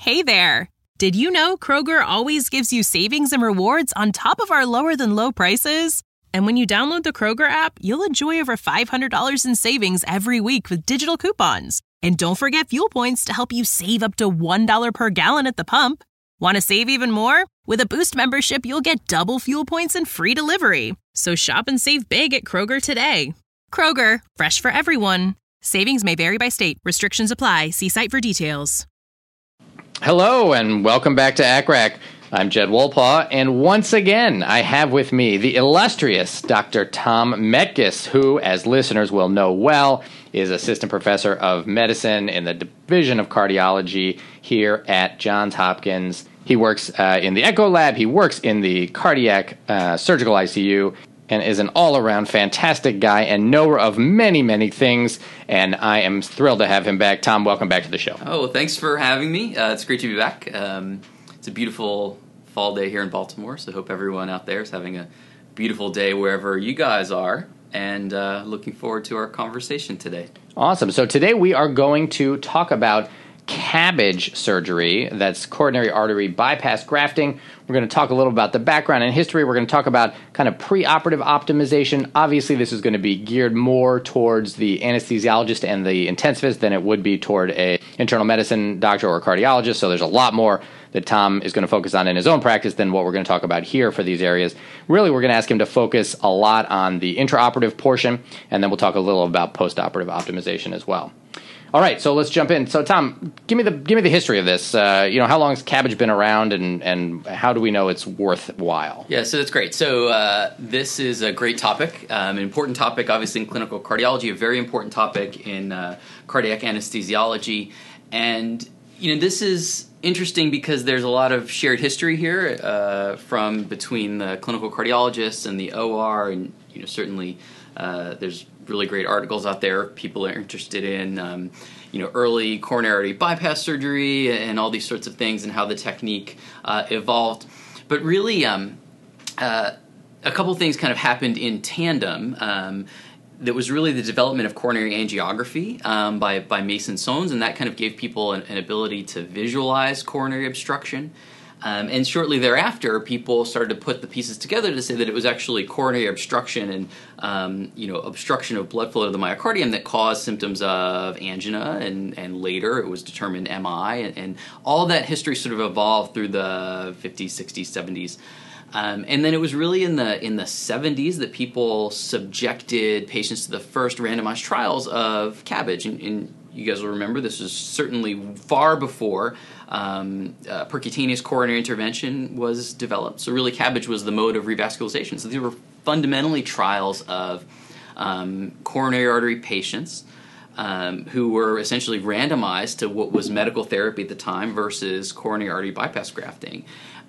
Hey there! Did you know Kroger always gives you savings and rewards on top of our lower-than-low prices? And when you download the Kroger app, you'll enjoy over $500 in savings every week with digital coupons. And don't forget fuel points to help you save up to $1 per gallon at the pump. Want to save even more? With a Boost membership, you'll get double fuel points and free delivery. So shop and save big at Kroger today. Kroger, fresh for everyone. Savings may vary by state. Restrictions apply. See site for details. Hello and welcome back to ACCRAC. I'm Jed Wolpaw, and once again I have with me the illustrious Dr. Tom Metges, who, as listeners will know well, is Assistant Professor of Medicine in the Division of Cardiology here at Johns Hopkins. He works in the Echo Lab, he works in the Cardiac Surgical ICU, and is an all-around fantastic guy and knower of many, many things, and I am thrilled to have him back. Tom, welcome back to the show. Oh, well, thanks for having me. It's great to be back. It's a beautiful fall day here in Baltimore, so I hope everyone out there is having a beautiful day wherever you guys are, and looking forward to our conversation today. Awesome. So today we are going to talk about CABG surgery, that's coronary artery bypass grafting. We're going to talk a little about the background and history. We're going to talk about kind of preoperative optimization. Obviously, this is going to be geared more towards the anesthesiologist and the intensivist than it would be toward a internal medicine doctor or a cardiologist. So there's a lot more that Tom is going to focus on in his own practice than what we're going to talk about here for these areas. Really, we're going to ask him to focus a lot on the intraoperative portion, and then we'll talk a little about postoperative optimization as well. All right, so let's jump in. So, Tom, give me the history of this. How long has CABG been around, and how do we know it's worthwhile? Yeah, so that's great. So this is a great topic, an important topic, obviously, in clinical cardiology, a very important topic in cardiac anesthesiology. And, this is interesting because there's a lot of shared history here from between the clinical cardiologists and the OR, and, certainly there's really great articles out there. People are interested in, early coronary bypass surgery and all these sorts of things and how the technique evolved. But really, a couple things kind of happened in tandem. That was really the development of coronary angiography by Mason Sones, and that kind of gave people an ability to visualize coronary obstruction. And shortly thereafter, people started to put the pieces together to say that it was actually coronary obstruction and, obstruction of blood flow to the myocardium that caused symptoms of angina, and later it was determined MI, and all that history sort of evolved through the 50s, 60s, 70s. And then it was really in the 70s that people subjected patients to the first randomized trials of CABG. And you guys will remember this was certainly far before percutaneous coronary intervention was developed. So really CABG was the mode of revascularization. So these were fundamentally trials of coronary artery patients who were essentially randomized to what was medical therapy at the time versus coronary artery bypass grafting.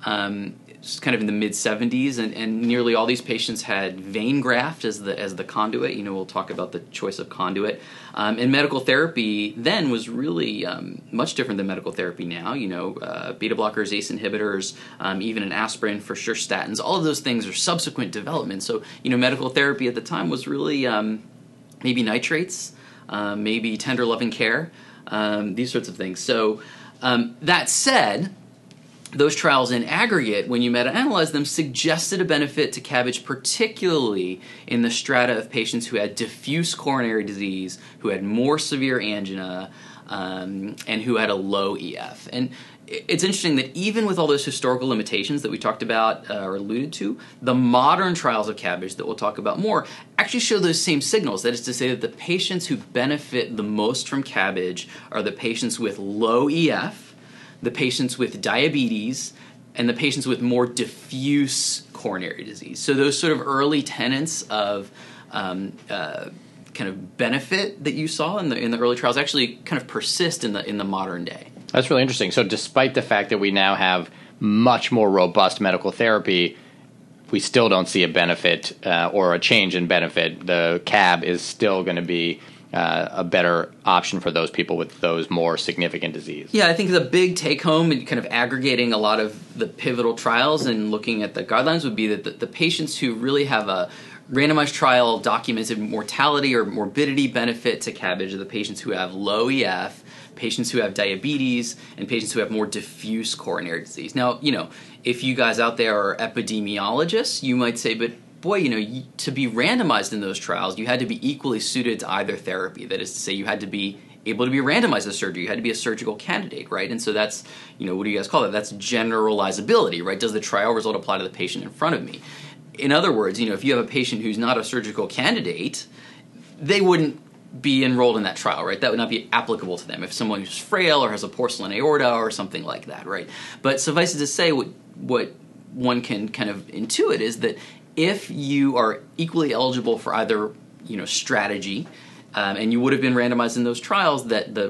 It's kind of in the mid-70s, and nearly all these patients had vein graft as the conduit. We'll talk about the choice of conduit. And medical therapy then was really much different than medical therapy now. Beta blockers, ACE inhibitors, even an aspirin, for sure statins. All of those things are subsequent development. So, medical therapy at the time was really maybe nitrates, maybe tender loving care, these sorts of things. So that said, those trials in aggregate, when you meta-analyze them, suggested a benefit to CABG, particularly in the strata of patients who had diffuse coronary disease, who had more severe angina, and who had a low EF. And it's interesting that even with all those historical limitations that we talked about or alluded to, the modern trials of CABG that we'll talk about more actually show those same signals. That is to say that the patients who benefit the most from CABG are the patients with low EF, the patients with diabetes, and the patients with more diffuse coronary disease. So those sort of early tenets of kind of benefit that you saw in the early trials actually kind of persist in the modern day. That's really interesting. So despite the fact that we now have much more robust medical therapy, we still don't see a benefit or a change in benefit. The CAB is still going to be a better option for those people with those more significant disease. Yeah, I think the big take-home and kind of aggregating a lot of the pivotal trials and looking at the guidelines would be that the patients who really have a randomized trial documented mortality or morbidity benefit to CABG are the patients who have low EF, patients who have diabetes, and patients who have more diffuse coronary disease. Now, if you guys out there are epidemiologists, you might say, but boy, to be randomized in those trials, you had to be equally suited to either therapy. That is to say, you had to be able to be randomized to surgery. You had to be a surgical candidate, right? And so that's, what do you guys call that? That's generalizability, right? Does the trial result apply to the patient in front of me? In other words, if you have a patient who's not a surgical candidate, they wouldn't be enrolled in that trial, right? That would not be applicable to them if someone who's frail or has a porcelain aorta or something like that, right? But suffice it to say, what one can kind of intuit is that if you are equally eligible for either, strategy, and you would have been randomized in those trials, that the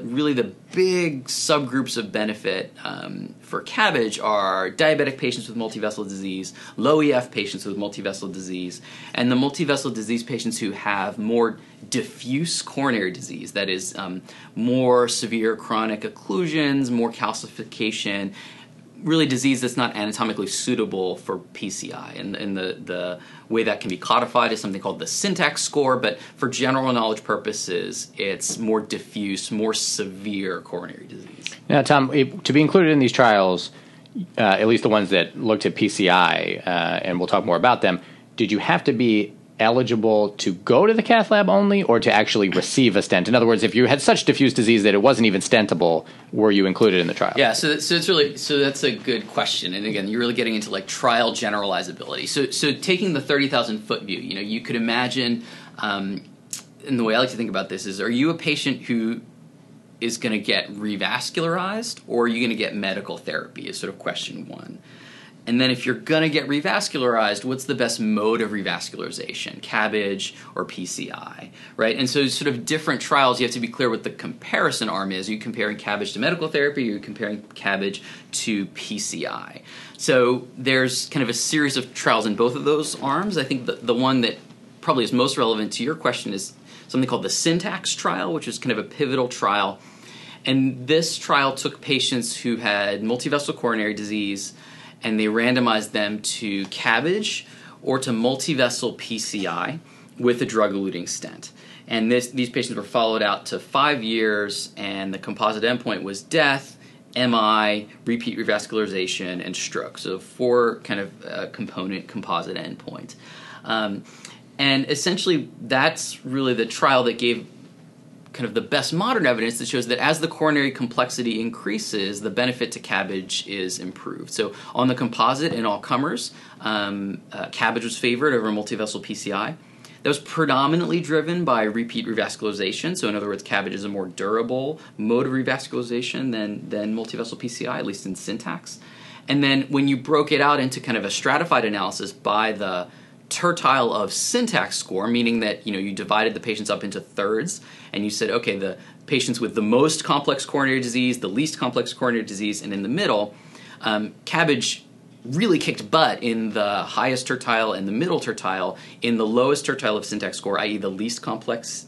big subgroups of benefit for CABG are diabetic patients with multivessel disease, low EF patients with multivessel disease, and the multivessel disease patients who have more diffuse coronary disease, that is, more severe chronic occlusions, more calcification, really disease that's not anatomically suitable for PCI. And the way that can be codified is something called the syntax score, but for general knowledge purposes, it's more diffuse, more severe coronary disease. Now, Tom, to be included in these trials, at least the ones that looked at PCI, and we'll talk more about them, did you have to be eligible to go to the cath lab only or to actually receive a stent? In other words, if you had such diffuse disease that it wasn't even stentable, were you included in the trial? Yeah, so that's a good question. And again, you're really getting into like trial generalizability. So taking the 30,000 foot view, you could imagine, and the way I like to think about this is, are you a patient who is going to get revascularized, or are you going to get medical therapy is sort of question one. And then if you're going to get revascularized, what's the best mode of revascularization, CABG or PCI, right? And so sort of different trials, you have to be clear what the comparison arm is. Are you comparing CABG to medical therapy, or are you comparing CABG to PCI? So there's kind of a series of trials in both of those arms. I think the one that probably is most relevant to your question is something called the syntax trial, which is kind of a pivotal trial. And this trial took patients who had multivessel coronary disease, and they randomized them to CABG or to multivessel PCI with a drug-eluting stent. And these patients were followed out to 5 years, and the composite endpoint was death, MI, repeat revascularization, and stroke. So 4 kind of component composite endpoint. And essentially, that's really the trial that gave kind of the best modern evidence that shows that as the coronary complexity increases, the benefit to CABG is improved. So on the composite in all comers, CABG was favored over multivessel PCI. That was predominantly driven by repeat revascularization. So in other words, CABG is a more durable mode of revascularization than multivessel PCI, at least in syntax. And then when you broke it out into kind of a stratified analysis by the tertile of syntax score, meaning that you divided the patients up into thirds, and you said, okay, the patients with the most complex coronary disease, the least complex coronary disease, and in the middle, CABG really kicked butt in the highest tertile and the middle tertile. In the lowest tertile of syntax score, i.e. the least complex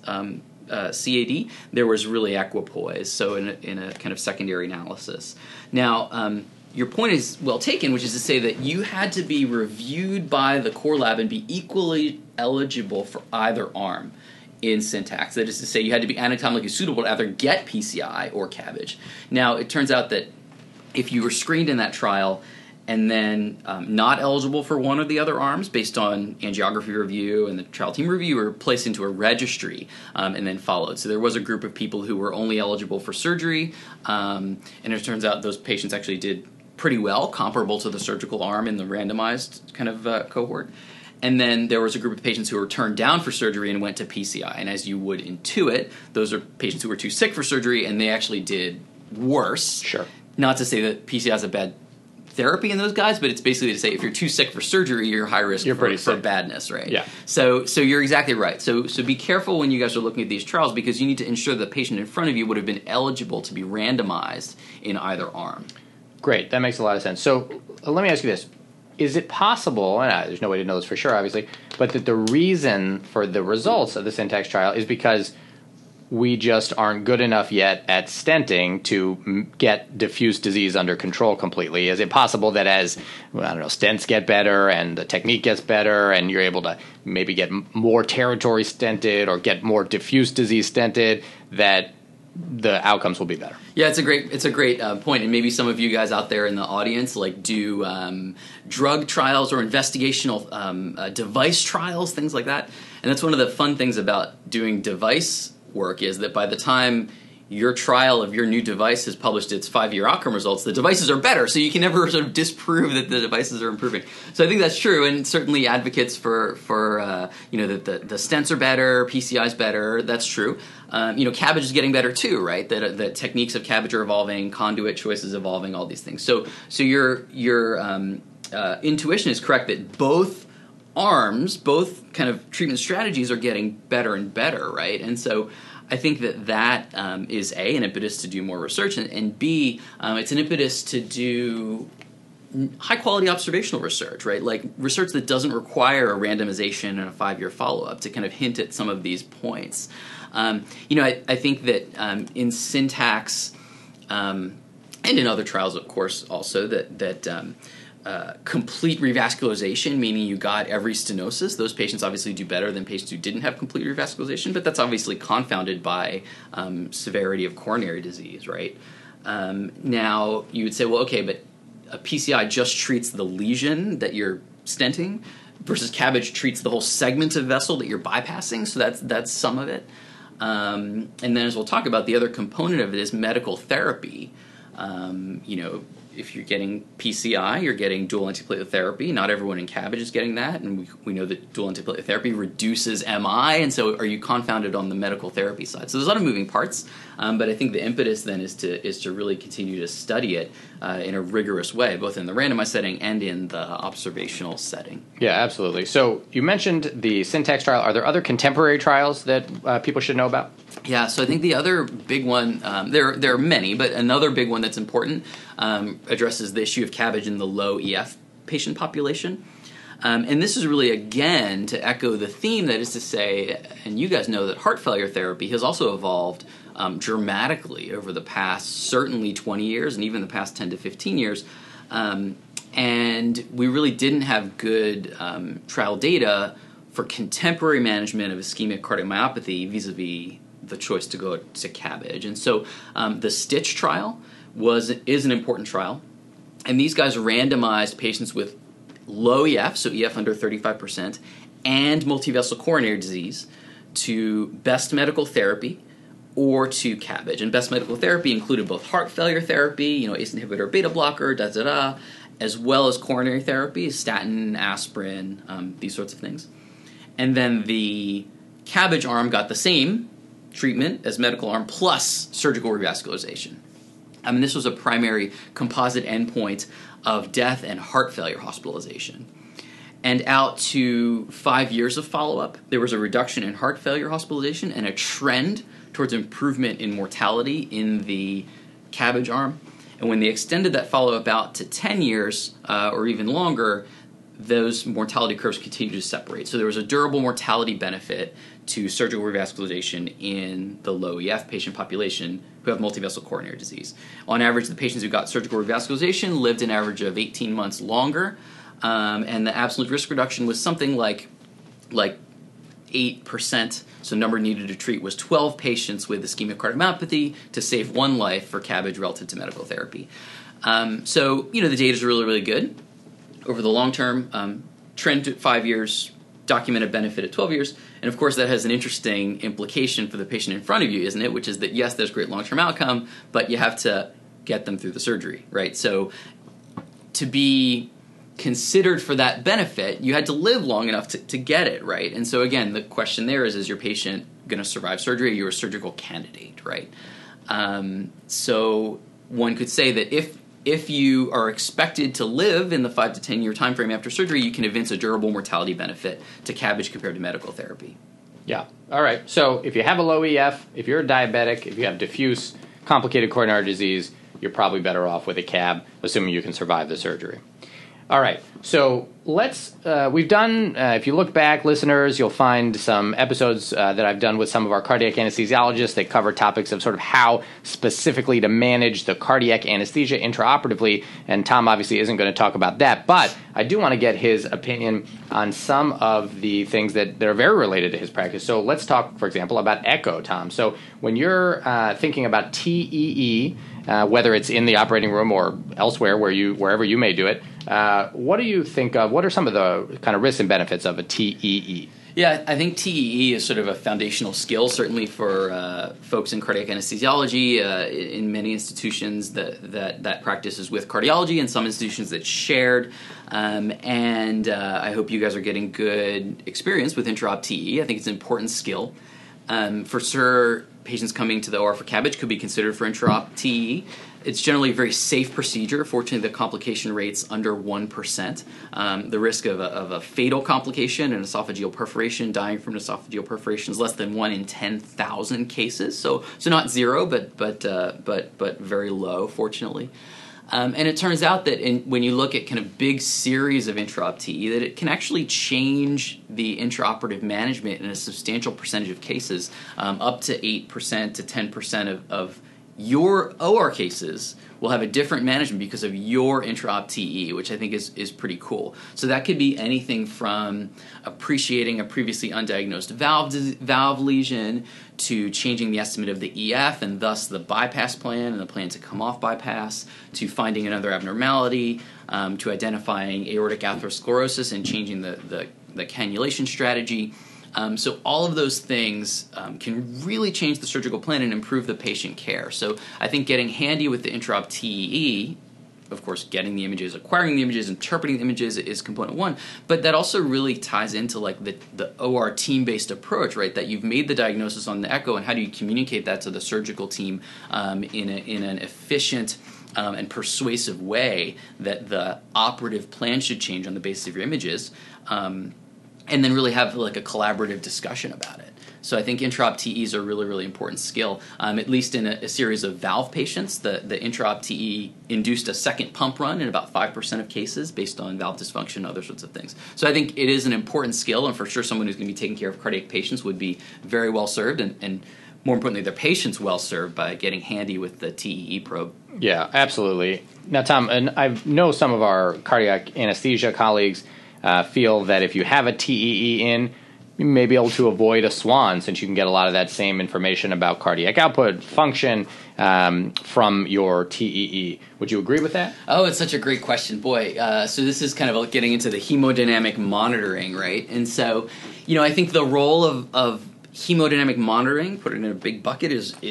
CAD, there was really equipoise, so in a kind of secondary analysis. Now, your point is well taken, which is to say that you had to be reviewed by the core lab and be equally eligible for either arm in syntax. That is to say, you had to be anatomically suitable to either get PCI or CABG. Now, it turns out that if you were screened in that trial and then not eligible for one of the other arms based on angiography review and the trial team review, you were placed into a registry and then followed. So there was a group of people who were only eligible for surgery, and it turns out those patients actually did pretty well, comparable to the surgical arm in the randomized kind of cohort. And then there was a group of patients who were turned down for surgery and went to PCI. And as you would intuit, those are patients who were too sick for surgery, and they actually did worse. Sure. Not to say that PCI is a bad therapy in those guys, but it's basically to say if you're too sick for surgery, you're high risk for badness, right? Yeah. So you're exactly right. So be careful when you guys are looking at these trials, because you need to ensure the patient in front of you would have been eligible to be randomized in either arm. Great. That makes a lot of sense. So let me ask you this. Is it possible, and there's no way to know this for sure, obviously, but that the reason for the results of the syntax trial is because we just aren't good enough yet at stenting to get diffuse disease under control completely? Is it possible that as, stents get better and the technique gets better and you're able to maybe get more territory stented or get more diffuse disease stented, that the outcomes will be better. Yeah, it's a great point, and maybe some of you guys out there in the audience do drug trials or investigational device trials, things like that. And that's one of the fun things about doing device work is that by the time your trial of your new device has published its 5-year outcome results, the devices are better, so you can never sort of disprove that the devices are improving. So I think that's true, and certainly advocates for that the stents are better, PCI is better. That's true. CABG is getting better too, right? That techniques of CABG are evolving, conduit choices evolving, all these things. So your intuition is correct that both arms, both kind of treatment strategies are getting better and better, right? And so I think that is A, an impetus to do more research, and B, it's an impetus to do high-quality observational research, right? Like research that doesn't require a randomization and a 5-year follow-up to kind of hint at some of these points. I think that in Syntax and in other trials, of course, also that complete revascularization, meaning you got every stenosis. Those patients obviously do better than patients who didn't have complete revascularization, but that's obviously confounded by severity of coronary disease, right? Now, you would say, well, okay, but a PCI just treats the lesion that you're stenting versus CABG treats the whole segment of vessel that you're bypassing, so that's some of it. And then as we'll talk about, the other component of it is medical therapy. If you're getting PCI, you're getting dual antiplatelet therapy. Not everyone in CABG is getting that, and we know that dual antiplatelet therapy reduces MI, and so are you confounded on the medical therapy side? So there's a lot of moving parts, but I think the impetus then is to really continue to study it in a rigorous way, both in the randomized setting and in the observational setting. Yeah, absolutely. So you mentioned the Syntax trial. Are there other contemporary trials that people should know about? Yeah, so I think the other big one, there are many, but another big one that's important addresses the issue of CABG in the low EF patient population. And this is really, again, to echo the theme, that is to say, and you guys know that heart failure therapy has also evolved dramatically over the past, certainly 20 years, and even the past 10 to 15 years. And we really didn't have good trial data for contemporary management of ischemic cardiomyopathy vis-a-vis the choice to go to CABG. And so the STITCH trial is an important trial. And these guys randomized patients with low EF, so EF under 35%, and multivessel coronary disease to best medical therapy or to CABG. And best medical therapy included both heart failure therapy, ACE inhibitor, beta blocker, as well as coronary therapy, statin, aspirin, these sorts of things. And then the CABG arm got the same treatment as medical arm plus surgical revascularization. This was a primary composite endpoint of death and heart failure hospitalization. And out to 5 years of follow-up, there was a reduction in heart failure hospitalization and a trend towards improvement in mortality in the CABG arm. And when they extended that follow-up out to 10 years or even longer, those mortality curves continued to separate. So there was a durable mortality benefit to surgical revascularization in the low EF patient population who have multivessel coronary disease. On average, the patients who got surgical revascularization lived an average of 18 months longer, and the absolute risk reduction was something like 8%. So the number needed to treat was 12 patients with ischemic cardiomyopathy to save one life for CABG relative to medical therapy. So the data is really, really good. Over the long term, trend to 5 years, documented benefit at 12 years. And of course, that has an interesting implication for the patient in front of you, isn't it? Which is that, yes, there's great long-term outcome, but you have to get them through the surgery, right? So to be considered for that benefit, you had to live long enough to get it, right? And so again, the question there is your patient going to survive surgery? Are you a surgical candidate, right? So one could say that if you are expected to live in the 5 to 10 year time frame after surgery, you can evince a durable mortality benefit to CABG compared to medical therapy. Yeah. All right. So if you have a low EF, if you're a diabetic, if you have diffuse complicated coronary disease, you're probably better off with a CAB, assuming you can survive the surgery. All right. So we've done, if you look back, listeners, you'll find some episodes that I've done with some of our cardiac anesthesiologists that cover topics of sort of how specifically to manage the cardiac anesthesia intraoperatively. And Tom obviously isn't going to talk about that, but I do want to get his opinion on some of the things that are very related to his practice. So let's talk, for example, about echo, Tom. So when you're thinking about TEE, whether it's in the operating room or elsewhere wherever you may do it, what do you think of? What are some of the kind of risks and benefits of a TEE? Yeah, I think TEE is sort of a foundational skill, certainly for folks in cardiac anesthesiology. In many institutions, that practice is with cardiology, and some institutions that's shared. And I hope you guys are getting good experience with intraop TEE. I think it's an important skill. For sure, patients coming to the OR for CABG could be considered for intraop TEE. It's generally a very safe procedure. Fortunately, the complication rate's under 1%. The risk of a fatal complication, an esophageal perforation, dying from an esophageal perforation, is less than 1 in 10,000 cases. So not zero, but very low, fortunately. And it turns out that when you look at kind of big series of intraop TEE, that it can actually change the intraoperative management in a substantial percentage of cases, up to 8% to 10% of your OR cases will have a different management because of your intraop TEE, which I think is pretty cool. So that could be anything from appreciating a previously undiagnosed valve lesion to changing the estimate of the EF and thus the bypass plan and the plan to come off bypass, to finding another abnormality, to identifying aortic atherosclerosis and changing the cannulation strategy. So all of those things can really change the surgical plan and improve the patient care. So I think getting handy with the intraop TEE, of course, getting the images, acquiring the images, interpreting the images is component one, but that also really ties into like the OR team-based approach, right? That you've made the diagnosis on the echo, and how do you communicate that to the surgical team in an efficient and persuasive way that the operative plan should change on the basis of your images. And then really have like a collaborative discussion about it. So I think intraop TEE is a really, really important skill. At least in a series of valve patients, the intraop TEE induced a second pump run in about 5% of cases based on valve dysfunction and other sorts of things. So I think it is an important skill, and for sure someone who's going to be taking care of cardiac patients would be very well served, and more importantly, their patients well served by getting handy with the TEE probe. Yeah, absolutely. Now, Tom, and I know some of our cardiac anesthesia colleagues feel that if you have a TEE in, you may be able to avoid a SWAN, since you can get a lot of that same information about cardiac output, function, from your TEE. Would you agree with that? Oh, it's such a great question. Boy, so this is kind of like getting into the hemodynamic monitoring, right? And so, I think the role of hemodynamic monitoring, put it in a big bucket,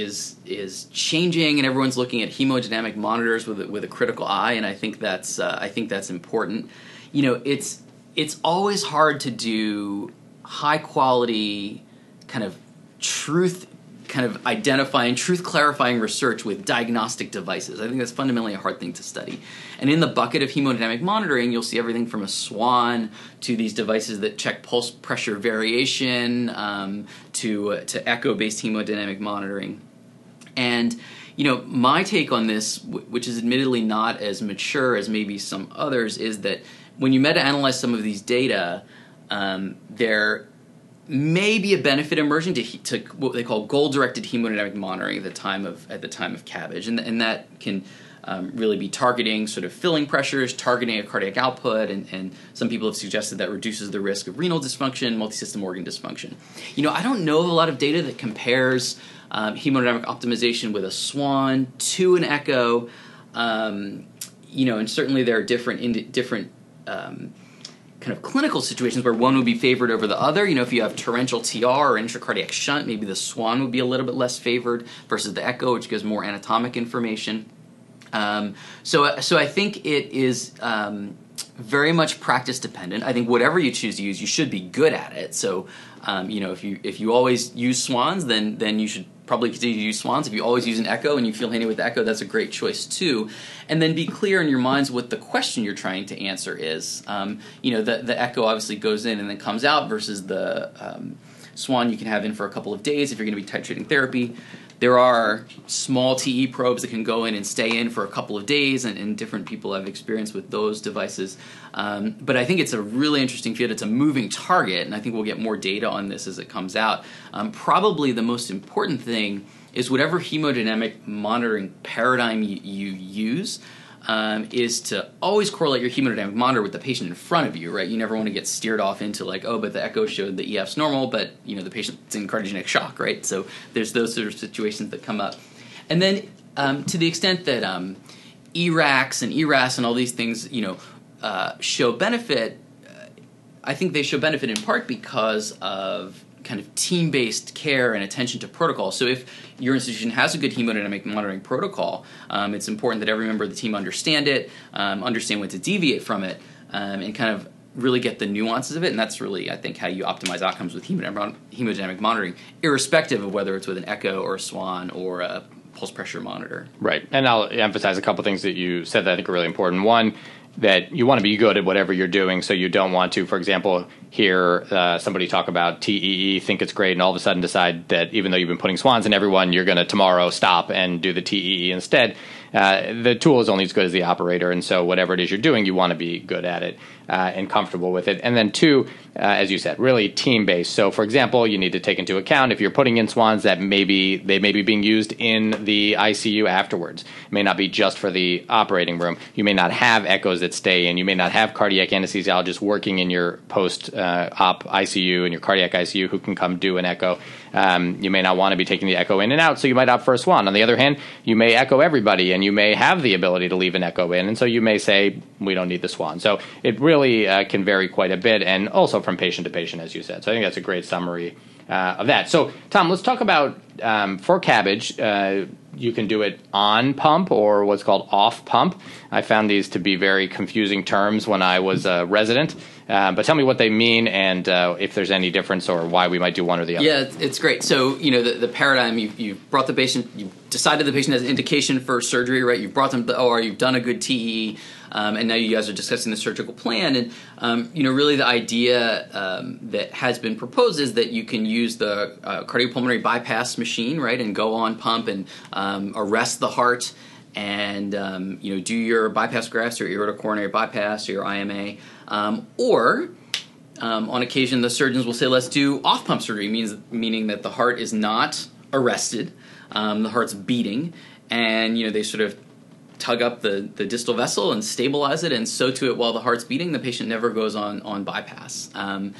is changing, and everyone's looking at hemodynamic monitors with a critical eye, and I think that's important. It's always hard to do high quality kind of identifying, truth clarifying research with diagnostic devices. I think that's fundamentally a hard thing to study. And in the bucket of hemodynamic monitoring, you'll see everything from a SWAN to these devices that check pulse pressure variation, to echo-based hemodynamic monitoring. And my take on this, which is admittedly not as mature as maybe some others, is that when you meta-analyze some of these data, there may be a benefit emerging to what they call goal-directed hemodynamic monitoring at the time of CABG, and that can really be targeting sort of filling pressures, targeting a cardiac output, and some people have suggested that reduces the risk of renal dysfunction, multisystem organ dysfunction. I don't know of a lot of data that compares hemodynamic optimization with a SWAN to an echo, and certainly there are different kind of clinical situations where one would be favored over the other. If you have torrential TR or intracardiac shunt, maybe the SWAN would be a little bit less favored versus the echo, which gives more anatomic information. So I think it is very much practice dependent. I think whatever you choose to use, you should be good at it. So if you always use SWANs, then you should probably continue to use SWANs. If you always use an echo and you feel handy with the echo, that's a great choice too. And then be clear in your minds what the question you're trying to answer is. The echo obviously goes in and then comes out versus the SWAN you can have in for a couple of days if you're going to be titrating therapy. There are small TE probes that can go in and stay in for a couple of days, and different people have experience with those devices. But I think it's a really interesting field. It's a moving target, and I think we'll get more data on this as it comes out. Probably the most important thing is whatever hemodynamic monitoring paradigm you use, is to always correlate your hemodynamic monitor with the patient in front of you, right? You never want to get steered off into like, oh, but the echo showed the EF's normal, but the patient's in cardiogenic shock, right? So there's those sort of situations that come up. And then to the extent that ERACs and ERAS and all these things, show benefit, I think they show benefit in part because of kind of team-based care and attention to protocol. So if your institution has a good hemodynamic monitoring protocol, it's important that every member of the team understand it, understand when to deviate from it, and kind of really get the nuances of it. And that's really, I think, how you optimize outcomes with hemodynamic monitoring, irrespective of whether it's with an echo or a SWAN or a pulse pressure monitor. Right. And I'll emphasize a couple things that you said that I think are really important. One, that you want to be good at whatever you're doing, so you don't want to, for example, hear somebody talk about TEE, think it's great, and all of a sudden decide that even though you've been putting swans in everyone, you're going to tomorrow stop and do the TEE instead. The tool is only as good as the operator, and so whatever it is you're doing, you want to be good at it and comfortable with it. And then two, as you said, really team-based. So, for example, you need to take into account if you're putting in swans that they may be being used in the ICU afterwards. It may not be just for the operating room. You may not have echoes that stay in. You may not have cardiac anesthesiologists working in your post-op ICU and your cardiac ICU who can come do an echo. You may not want to be taking the echo in and out, so you might opt for a swan. On the other hand, you may echo everybody, and you may have the ability to leave an echo in, and so you may say, we don't need the swan. So it really can vary quite a bit, and also from patient to patient, as you said. So I think that's a great summary of that. So, Tom, let's talk about, for CABG, you can do it on pump or what's called off pump. I found these to be very confusing terms when I was a resident. But tell me what they mean and if there's any difference or why we might do one or the other. Yeah, it's great. So, the paradigm, you've brought the patient, you've decided the patient has an indication for surgery, right? You've brought them to the OR, you've done a good TE, and now you guys are discussing the surgical plan. And, really the idea that has been proposed is that you can use the cardiopulmonary bypass machine, right, and go on pump and arrest the heart and, do your bypass grafts or aortocoronary bypass or your IMA. Or on occasion, the surgeons will say, let's do off-pump surgery, meaning that the heart is not arrested, the heart's beating, and they sort of tug up the distal vessel and stabilize it and sew to it while the heart's beating. The patient never goes on bypass.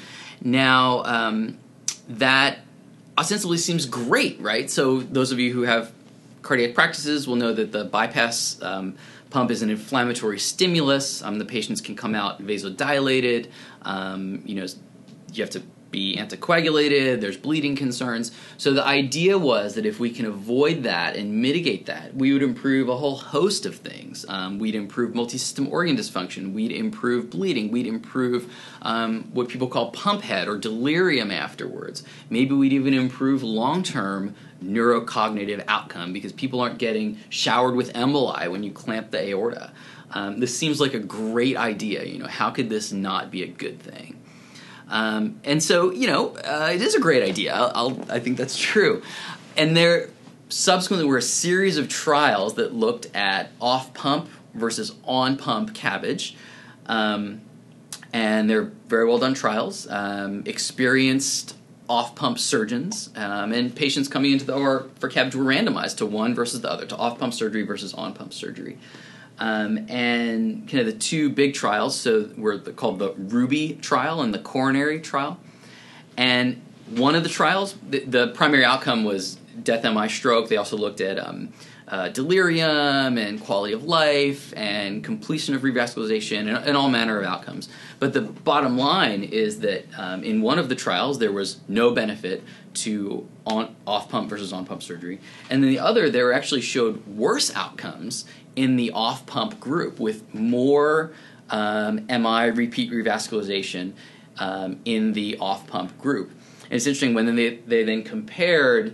That ostensibly seems great, right? So those of you who have cardiac practices will know that the bypass pump is an inflammatory stimulus. The patients can come out vasodilated. You have to be anticoagulated. There's bleeding concerns. So the idea was that if we can avoid that and mitigate that, we would improve a whole host of things. We'd improve multisystem organ dysfunction. We'd improve bleeding. We'd improve what people call pump head or delirium afterwards. Maybe we'd even improve long-term neurocognitive outcome because people aren't getting showered with emboli when you clamp the aorta. This seems like a great idea. How could this not be a good thing? And so, it is a great idea. I think that's true. And there subsequently were a series of trials that looked at off-pump versus on-pump CABG. And they're very well done trials. Experienced off-pump surgeons and patients coming into the OR for CABG were randomized to one versus the other, to off-pump surgery versus on-pump surgery. And kind of the two big trials, so were called the RUBY trial and the coronary trial. And one of the trials, the primary outcome was death, MI, stroke. They also looked at delirium and quality of life and completion of revascularization and all manner of outcomes. But the bottom line is that in one of the trials, there was no benefit to off-pump versus on-pump surgery. And then the other, there actually showed worse outcomes in the off-pump group with more MI repeat revascularization in the off-pump group. And it's interesting when they then compared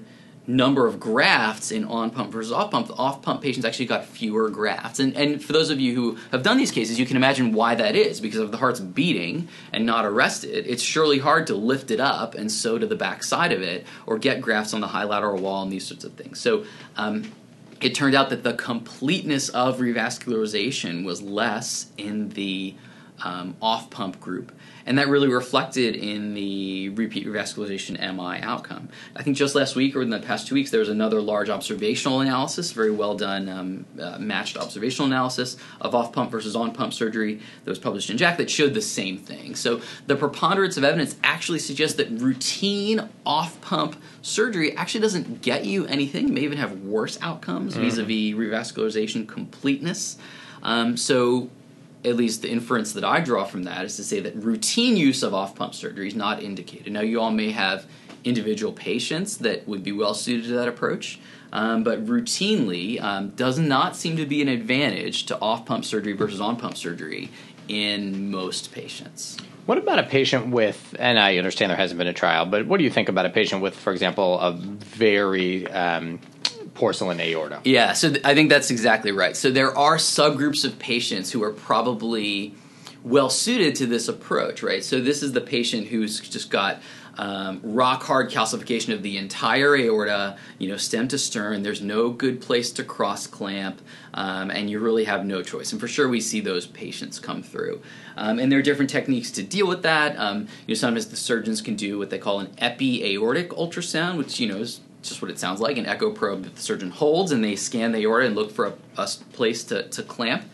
number of grafts in on-pump versus off-pump, the off-pump patients actually got fewer grafts. And for those of you who have done these cases, you can imagine why that is. Because if the heart's beating and not arrested, it's surely hard to lift it up and sew to the back side of it or get grafts on the high lateral wall and these sorts of things. So it turned out that the completeness of revascularization was less in the off-pump group. And that really reflected in the repeat revascularization MI outcome. I think just last week or in the past 2 weeks, there was another large observational analysis, very well done matched observational analysis of off-pump versus on-pump surgery that was published in JACC that showed the same thing. So the preponderance of evidence actually suggests that routine off-pump surgery actually doesn't get you anything. It may even have worse outcomes vis-a-vis revascularization completeness. So at least the inference that I draw from that is to say that routine use of off-pump surgery is not indicated. Now, you all may have individual patients that would be well suited to that approach, but routinely does not seem to be an advantage to off-pump surgery versus on-pump surgery in most patients. What about a patient with, and I understand there hasn't been a trial, but what do you think about a patient with, for example, a very porcelain aorta? Yeah, so I think that's exactly right. So there are subgroups of patients who are probably well suited to this approach, right? So this is the patient who's just got rock hard calcification of the entire aorta, stem to stern. There's no good place to cross clamp, and you really have no choice. And for sure, we see those patients come through. And there are different techniques to deal with that. Sometimes the surgeons can do what they call an epi-aortic ultrasound, which is just what it sounds like, an echo probe that the surgeon holds, and they scan the aorta and look for a place to clamp.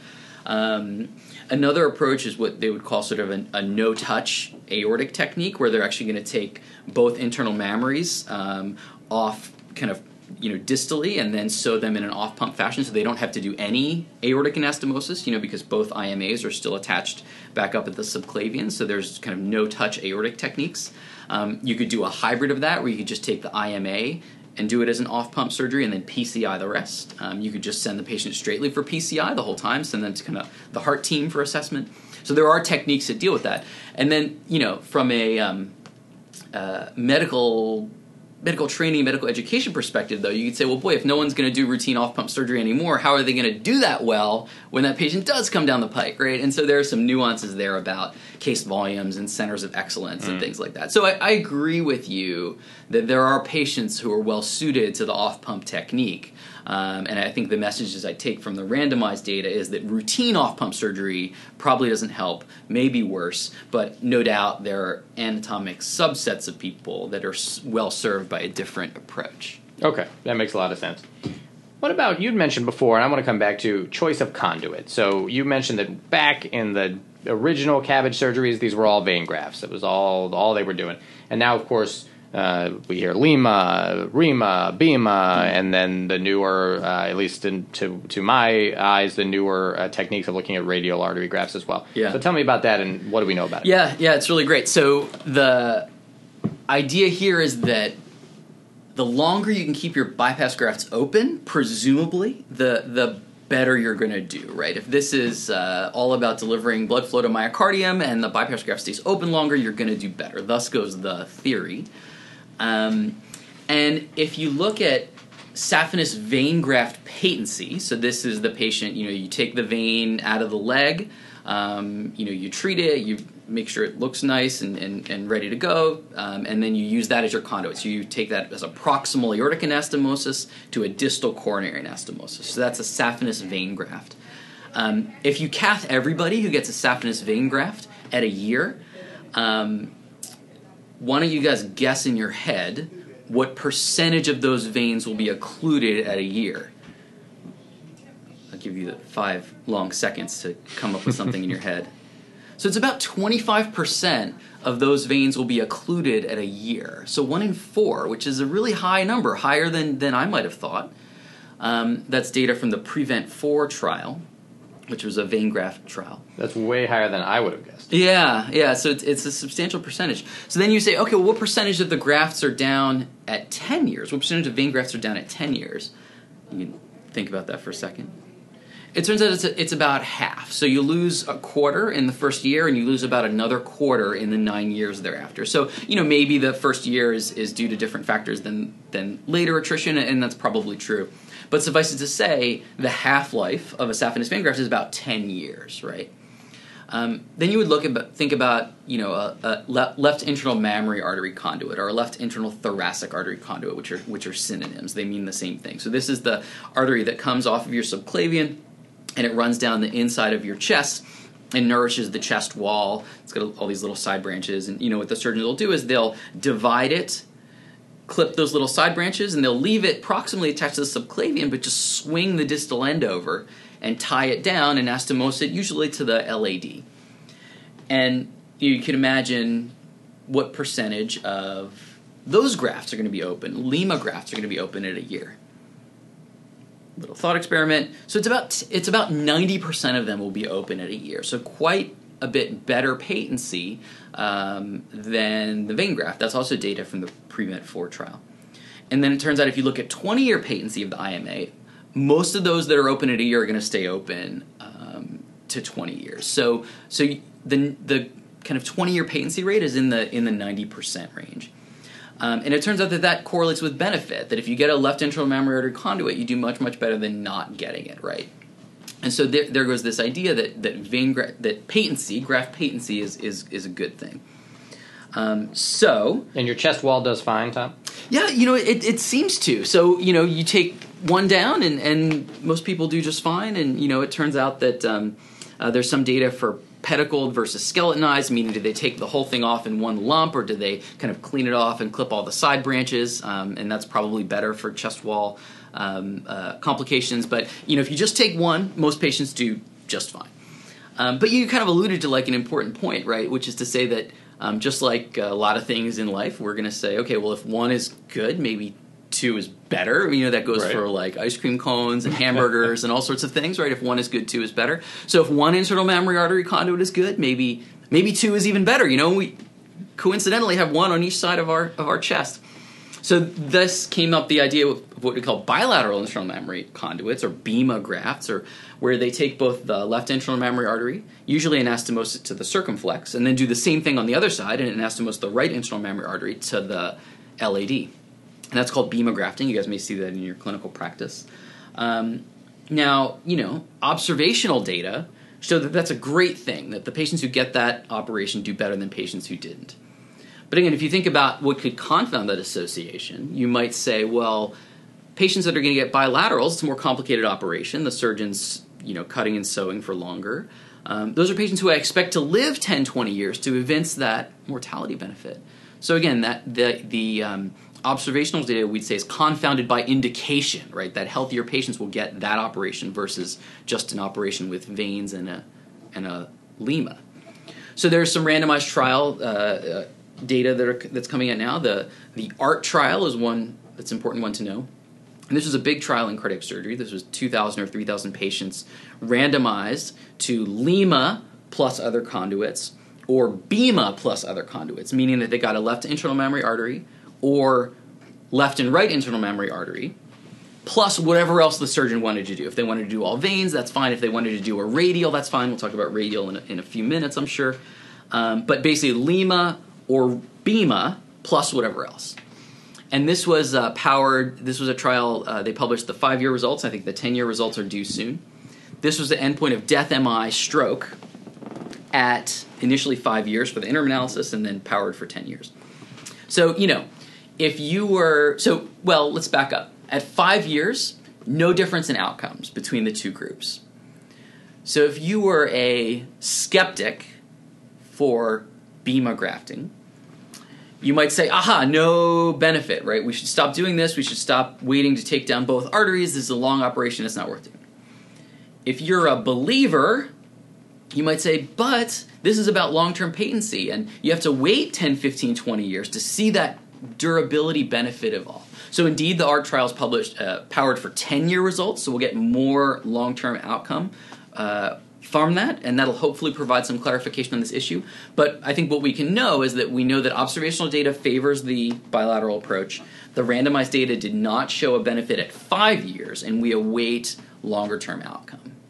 Another approach is what they would call sort of a no-touch aortic technique, where they're actually going to take both internal mammaries off kind of distally and then sew them in an off-pump fashion so they don't have to do any aortic anastomosis, because both IMAs are still attached back up at the subclavian, so there's kind of no-touch aortic techniques. You could do a hybrid of that where you could just take the IMA and do it as an off-pump surgery and then PCI the rest. You could just send the patient straightly for PCI the whole time, send them to kind of the heart team for assessment. So there are techniques that deal with that. And then, from a medical training, medical education perspective, though, you could say, well, boy, if no one's going to do routine off-pump surgery anymore, how are they going to do that well when that patient does come down the pike, right? And so there are some nuances there about case volumes and centers of excellence and things like that. So I agree with you that there are patients who are well suited to the off-pump technique. And I think the messages I take from the randomized data is that routine off-pump surgery probably doesn't help, maybe worse, but no doubt there are anatomic subsets of people that are well served by a different approach. Okay, that makes a lot of sense. What about, you'd mentioned before, and I want to come back to choice of conduit. So you mentioned that back in the original CABG surgeries, these were all vein grafts. It was all they were doing. And now, of course, we hear Lima, Rima, Bima, and then the newer, at least to my eyes, the newer techniques of looking at radial artery grafts as well. Yeah. So tell me about that and what do we know about it? Yeah, it's really great. So the idea here is that the longer you can keep your bypass grafts open, presumably, the better you're going to do, right? If this is all about delivering blood flow to myocardium and the bypass graft stays open longer, you're going to do better. Thus goes the theory. And if you look at saphenous vein graft patency, so this is the patient, you take the vein out of the leg, you treat it, you make sure it looks nice and ready to go, and then you use that as your conduit. So you take that as a proximal aortic anastomosis to a distal coronary anastomosis. So that's a saphenous vein graft. If you cath everybody who gets a saphenous vein graft at a year, why don't you guys guess in your head what percentage of those veins will be occluded at a year? I'll give you 5 long seconds to come up with something in your head. So it's about 25% of those veins will be occluded at a year. So 1 in 4, which is a really high number, higher than I might have thought. That's data from the PREVENT-4 trial, which was a vein graft trial. That's way higher than I would have guessed. Yeah, so it's a substantial percentage. So then you say, okay, well, what percentage of the grafts are down at 10 years? What percentage of vein grafts are down at 10 years? You can think about that for a second. It turns out it's about half. So you lose a quarter in the first year, and you lose about another quarter in the 9 years thereafter. So, maybe the first year is due to different factors than later attrition, and that's probably true. But suffice it to say, the half-life of a saphenous vein graft is about 10 years, right? Then you would think about a left internal mammary artery conduit or a left internal thoracic artery conduit, which are synonyms. They mean the same thing. So this is the artery that comes off of your subclavian, and it runs down the inside of your chest and nourishes the chest wall. It's got all these little side branches, and what the surgeons will do is they'll divide it, clip those little side branches, and they'll leave it proximally attached to the subclavian, but just swing the distal end over and tie it down and anastomose it, usually to the LAD. And you can imagine what percentage of those grafts are going to be open. Lima grafts are going to be open at a year. Little thought experiment. So it's about 90% of them will be open at a year. So quite a bit better patency than the vein graft. That's also data from the PREVENT-4 trial. And then it turns out if you look at 20-year patency of the IMA, most of those that are open at a year are going to stay open to 20 years. So the kind of 20-year patency rate is in the 90% range. And it turns out that correlates with benefit, that if you get a left internal mammary artery conduit, you do much, much better than not getting it, right? And so there goes this idea that patency, graft patency is a good thing. And your chest wall does fine, Tom? Yeah, it seems to. So, you take one down and most people do just fine. And, it turns out that there's some data for pedicled versus skeletonized, meaning did they take the whole thing off in one lump or did they kind of clean it off and clip all the side branches? And that's probably better for chest wall complications. But, if you just take one, most patients do just fine. But you kind of alluded to an important point, right, which is to say that just like a lot of things in life, we're going to say, okay, well, if one is good, maybe two is better. That goes for ice cream cones and hamburgers and all sorts of things, right? If one is good, two is better. So if one internal mammary artery conduit is good, maybe two is even better. We coincidentally have one on each side of our chest. So this came up the idea of what we call bilateral internal mammary conduits, or BIMA grafts, or where they take both the left internal mammary artery, usually anastomose it to the circumflex, and then do the same thing on the other side and anastomose the right internal mammary artery to the LAD. And that's called BIMA grafting. You guys may see that in your clinical practice. Now, observational data show that that's a great thing, that the patients who get that operation do better than patients who didn't. But again, if you think about what could confound that association, you might say, well, patients that are going to get bilaterals, it's a more complicated operation. The surgeon's, cutting and sewing for longer. Those are patients who I expect to live 10, 20 years to evince that mortality benefit. So again, the observational data we'd say is confounded by indication, right? That healthier patients will get that operation versus just an operation with veins and a lima. So there's some randomized trial data that's coming out now. The ART trial is one that's an important one to know. And this was a big trial in cardiac surgery. This was 2,000 or 3,000 patients randomized to lima plus other conduits or BIMA plus other conduits, meaning that they got a left internal mammary artery or left and right internal mammary artery, plus whatever else the surgeon wanted to do. If they wanted to do all veins, that's fine. If they wanted to do a radial, that's fine. We'll talk about radial in a few minutes, I'm sure. But basically lima or BIMA plus whatever else. And this was powered. This was a trial. They published the 5-year results. I think the 10-year results are due soon. This was the endpoint of death, MI, stroke at initially 5 years for the interim analysis and then powered for 10 years. So, if you were... let's back up. At 5 years, no difference in outcomes between the two groups. So if you were a skeptic for BIMA grafting, you might say, aha, no benefit, right? We should stop doing this. We should stop waiting to take down both arteries. This is a long operation. It's not worth it. If you're a believer, you might say, but this is about long-term patency, and you have to wait 10, 15, 20 years to see that durability benefit evolve. So indeed, the ART trial is powered for 10-year results, so we'll get more long-term outcome from that, and that'll hopefully provide some clarification on this issue. But I think what we can know is that we know that observational data favors the bilateral approach. The randomized data did not show a benefit at 5 years, and we await longer-term outcome.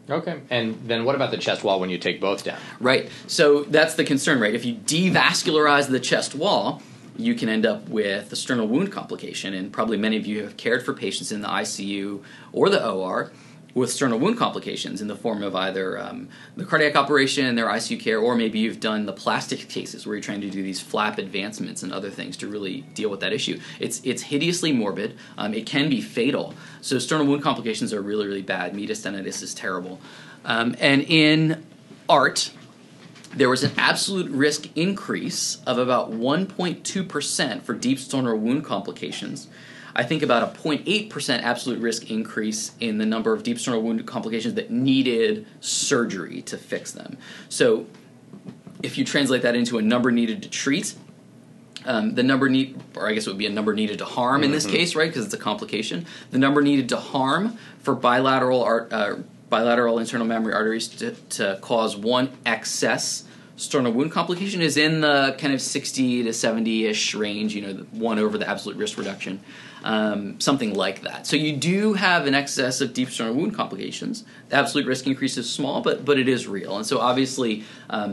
Okay. And then what about the chest wall when you take both down? Right. So that's the concern, right? If you devascularize the chest wall, you can end up with a sternal wound complication, and probably many of you have cared for patients in the ICU or the OR with sternal wound complications in the form of either the cardiac operation, their ICU care, or maybe you've done the plastic cases where you're trying to do these flap advancements and other things to really deal with that issue. It's hideously morbid. It can be fatal. So sternal wound complications are really, really bad. Meatus stenotis is terrible. And in ART, there was an absolute risk increase of about 1.2% for deep sternal wound complications. I think about a 0.8% absolute risk increase in the number of deep sternal wound complications that needed surgery to fix them. So if you translate that into a number needed to treat, the number or I guess it would be a number needed to harm in this case, right, because it's a complication. The number needed to harm for bilateral internal mammary arteries to cause one excess sternal wound complication is in the kind of 60 to 70-ish range, one over the absolute risk reduction, something like that. So you do have an excess of deep sternal wound complications. The absolute risk increase is small, but it is real. And so obviously,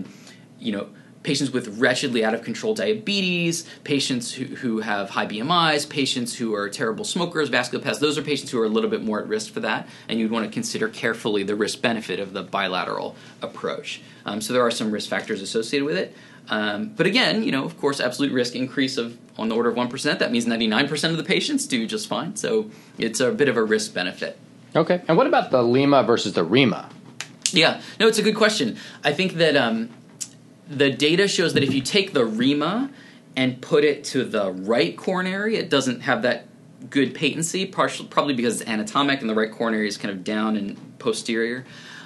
patients with wretchedly out of control diabetes, patients who have high BMIs, patients who are terrible smokers, vasculopaths, those are patients who are a little bit more at risk for that, and you'd want to consider carefully the risk-benefit of the bilateral approach. So there are some risk factors associated with it. But again, of course, absolute risk increase on the order of 1%, that means 99% of the patients do just fine. So it's a bit of a risk-benefit. Okay. And what about the LIMA versus the RIMA? Yeah. No, it's a good question. I think that the data shows that if you take the RIMA and put it to the right coronary, it doesn't have that good patency, probably because it's anatomic and the right coronary is kind of down and posterior.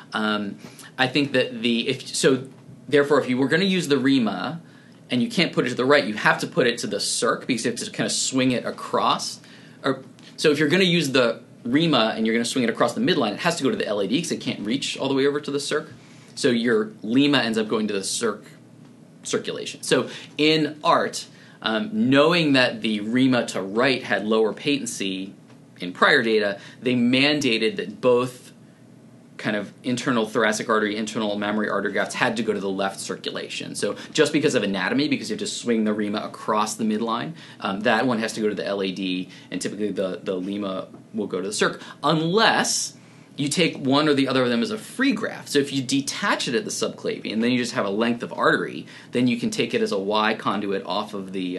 I think that therefore, if you were going to use the RIMA and you can't put it to the right, you have to put it to the circ because you have to kind of swing it across. So if you're going to use the RIMA and you're going to swing it across the midline, it has to go to the LAD because it can't reach all the way over to the circ. So your LIMA ends up going to the circulation. So in ART, knowing that the RIMA to right had lower patency in prior data, they mandated that both kind of internal thoracic artery, internal mammary artery grafts had to go to the left circulation. So just because of anatomy, because you have to swing the RIMA across the midline, that one has to go to the LAD, and typically the LIMA will go to the circ, unless you take one or the other of them as a free graft. So if you detach it at the subclavian, then you just have a length of artery, then you can take it as a Y conduit off of the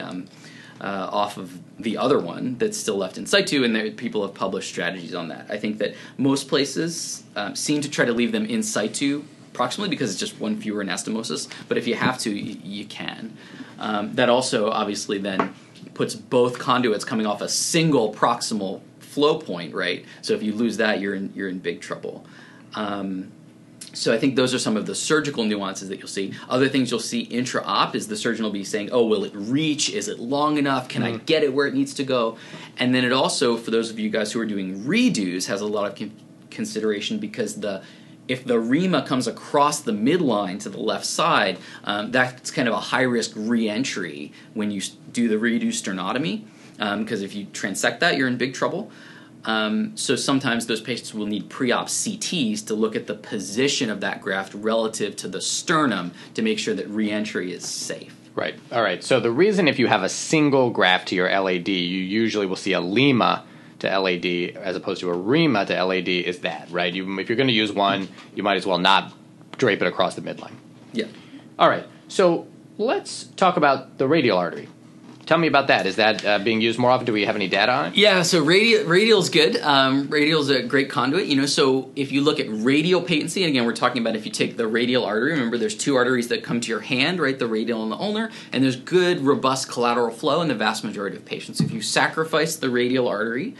other one that's still left in situ, and people have published strategies on that. I think that most places seem to try to leave them in situ proximally because it's just one fewer anastomosis, but if you have to, you can. That also obviously then puts both conduits coming off a single proximal flow point, right? So if you lose that, you're in big trouble. So I think those are some of the surgical nuances that you'll see. Other things you'll see intra-op is the surgeon will be saying, oh, will it reach? Is it long enough? Can I get it where it needs to go? And then it also, for those of you guys who are doing redos, has a lot of consideration because if the RIMA comes across the midline to the left side, that's kind of a high-risk re-entry when you do the redo sternotomy. Because if you transect that, you're in big trouble. So sometimes those patients will need pre-op CTs to look at the position of that graft relative to the sternum to make sure that re-entry is safe. Right. All right. So the reason if you have a single graft to your LAD, you usually will see a LIMA to LAD as opposed to a RIMA to LAD is that, right? If you're going to use one, you might as well not drape it across the midline. Yeah. All right. So let's talk about the radial artery. Tell me about that. Is that being used more often? Do we have any data on it? Yeah, so radial's good. Radial's a great conduit. So if you look at radial patency, and again, we're talking about if you take the radial artery, remember there's two arteries that come to your hand, right? The radial and the ulnar, and there's good, robust collateral flow in the vast majority of patients. If you sacrifice the radial artery,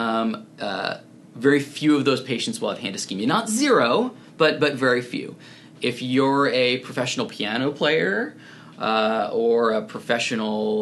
very few of those patients will have hand ischemia. Not zero, but very few. If you're a professional piano player, or a professional,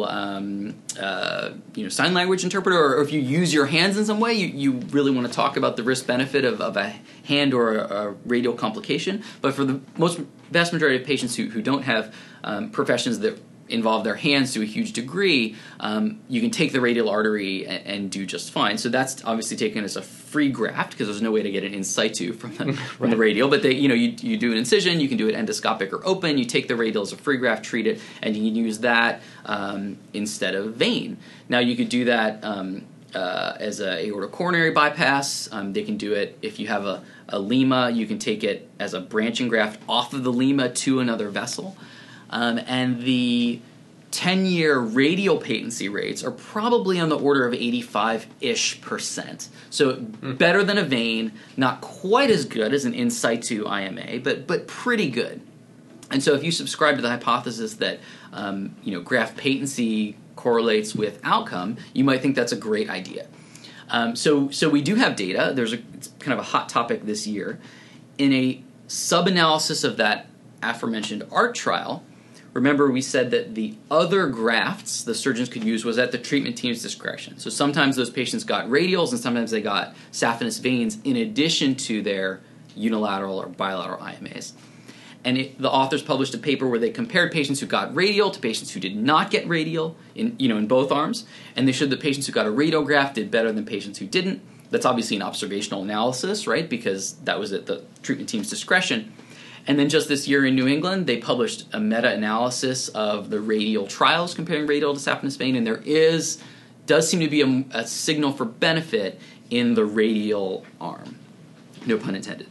sign language interpreter, or if you use your hands in some way, you really want to talk about the risk-benefit of a hand or a radial complication. But for the vast majority of patients who don't have professions that involve their hands to a huge degree, you can take the radial artery and do just fine. So that's obviously taken as a free graft because there's no way to get it in situ from the radial. But you do an incision, you can do it endoscopic or open. You take the radial as a free graft, treat it, and you can use that instead of vein. Now you could do that as a aortocoronary bypass. They can do it if you have a lima. You can take it as a branching graft off of the lima to another vessel. And the 10-year radial patency rates are probably on the order of 85-ish%. So better than a vein, not quite as good as an in situ IMA, but pretty good. And so if you subscribe to the hypothesis that graft patency correlates with outcome, you might think that's a great idea. So we do have data. It's kind of a hot topic this year. In a sub-analysis of that aforementioned ART trial, remember we said that the other grafts the surgeons could use was at the treatment team's discretion. So sometimes those patients got radials and sometimes they got saphenous veins in addition to their unilateral or bilateral IMAs. And the authors published a paper where they compared patients who got radial to patients who did not get radial in both arms, and they showed that patients who got a radial graft did better than patients who didn't. That's obviously an observational analysis, right, because that was at the treatment team's discretion. And then just this year in New England, they published a meta-analysis of the radial trials comparing radial to saphenous vein, and there does seem to be a signal for benefit in the radial arm. No pun intended.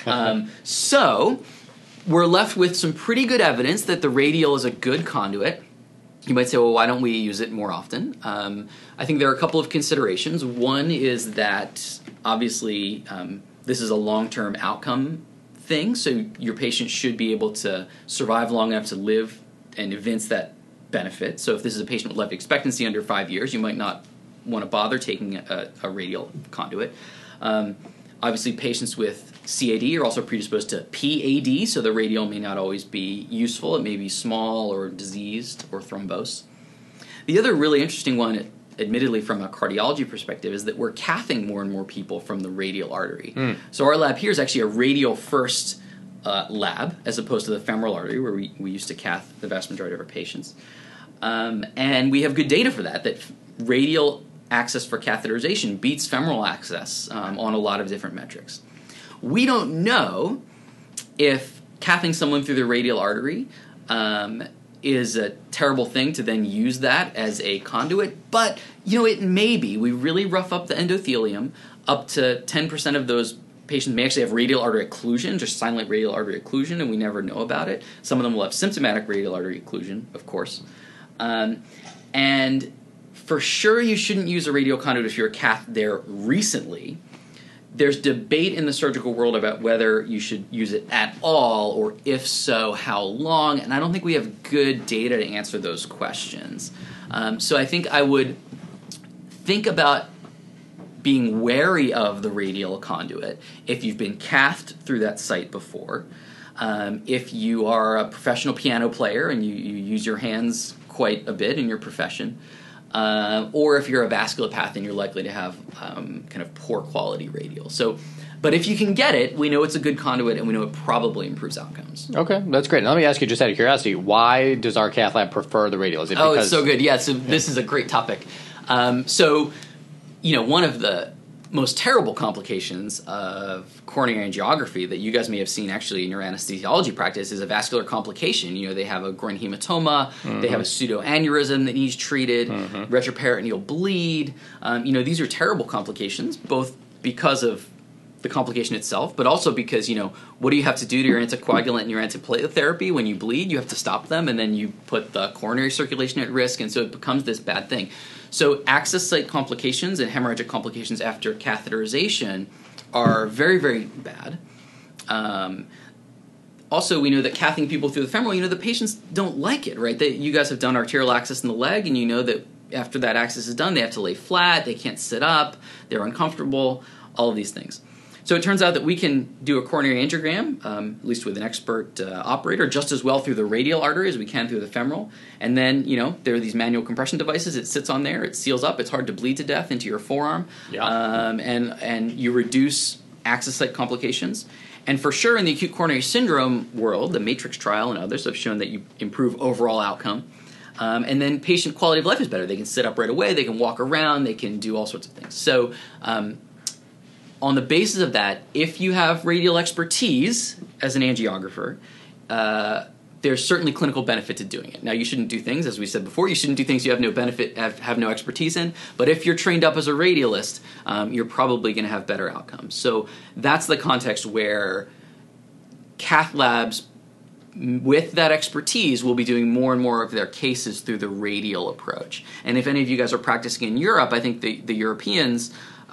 So we're left with some pretty good evidence that the radial is a good conduit. You might say, well, why don't we use it more often? I think there are a couple of considerations. One is that, obviously, this is a long-term outcome thing, so your patient should be able to survive long enough to live and evince that benefit. So if this is a patient with life expectancy under 5 years, you might not want to bother taking a radial conduit. Obviously, patients with CAD are also predisposed to PAD, so the radial may not always be useful. It may be small or diseased or thrombosed. The other really interesting one, admittedly from a cardiology perspective, is that we're cathing more and more people from the radial artery. So our lab here is actually a radial first lab as opposed to the femoral artery where we used to cath the vast majority of our patients. And we have good data for that radial access for catheterization beats femoral access on a lot of different metrics. We don't know if cathing someone through the radial artery is a terrible thing to then use that as a conduit, but it may be. We really rough up the endothelium. Up to 10% of those patients may actually have radial artery occlusion, just silent radial artery occlusion, and we never know about it. Some of them will have symptomatic radial artery occlusion, of course. And for sure you shouldn't use a radial conduit if you're cath there recently. There's debate in the surgical world about whether you should use it at all, or if so, how long, and I don't think we have good data to answer those questions. So I think I would think about being wary of the radial conduit if you've been cathed through that site before. If you are a professional piano player and you use your hands quite a bit in your profession, or if you're a vasculopath and you're likely to have kind of poor quality radial. But if you can get it, we know it's a good conduit and we know it probably improves outcomes. Okay, that's great. Now, let me ask you, just out of curiosity, why does our cath lab prefer the radial? Is it because it's so good. Yeah, so this is a great topic. One of the most terrible complications of coronary angiography that you guys may have seen actually in your anesthesiology practice is a vascular complication. They have a groin hematoma, they have a pseudoaneurysm that needs treated, retroperitoneal bleed. These are terrible complications, both because of the complication itself, but also because, what do you have to do to your anticoagulant and your antiplatelet therapy when you bleed? You have to stop them, and then you put the coronary circulation at risk, and so it becomes this bad thing. So access site complications and hemorrhagic complications after catheterization are very, very bad. Also, we know that cathing people through the femoral, the patients don't like it, right? You guys have done arterial access in the leg, and you know that after that access is done, they have to lay flat, they can't sit up, they're uncomfortable, all of these things. So it turns out that we can do a coronary angiogram, at least with an expert operator, just as well through the radial artery as we can through the femoral. And then, there are these manual compression devices. It sits on there. It seals up. It's hard to bleed to death into your forearm. Yeah. And you reduce access site complications. And for sure in the acute coronary syndrome world, the MATRIX trial and others have shown that you improve overall outcome. And then patient quality of life is better. They can sit up right away. They can walk around. They can do all sorts of things. So on the basis of that, if you have radial expertise as an angiographer, there's certainly clinical benefit to doing it. Now, you shouldn't do things, as we said before, you shouldn't do things you have no benefit, have no expertise in. But if you're trained up as a radialist, you're probably going to have better outcomes. So that's the context where cath labs with that expertise will be doing more and more of their cases through the radial approach. And if any of you guys are practicing in Europe, I think the Europeans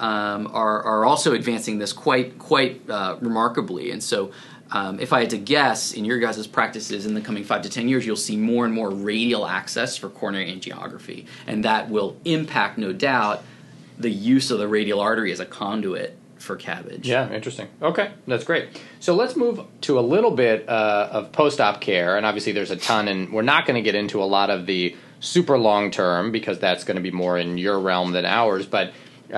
are also advancing this quite remarkably. And so if I had to guess, in your guys' practices in the coming 5 to 10 years, you'll see more and more radial access for coronary angiography. And that will impact, no doubt, the use of the radial artery as a conduit for CABG. Yeah, interesting. Okay, that's great. So let's move to a little bit of post-op care. And obviously there's a ton, and we're not going to get into a lot of the super long-term because that's going to be more in your realm than ours. But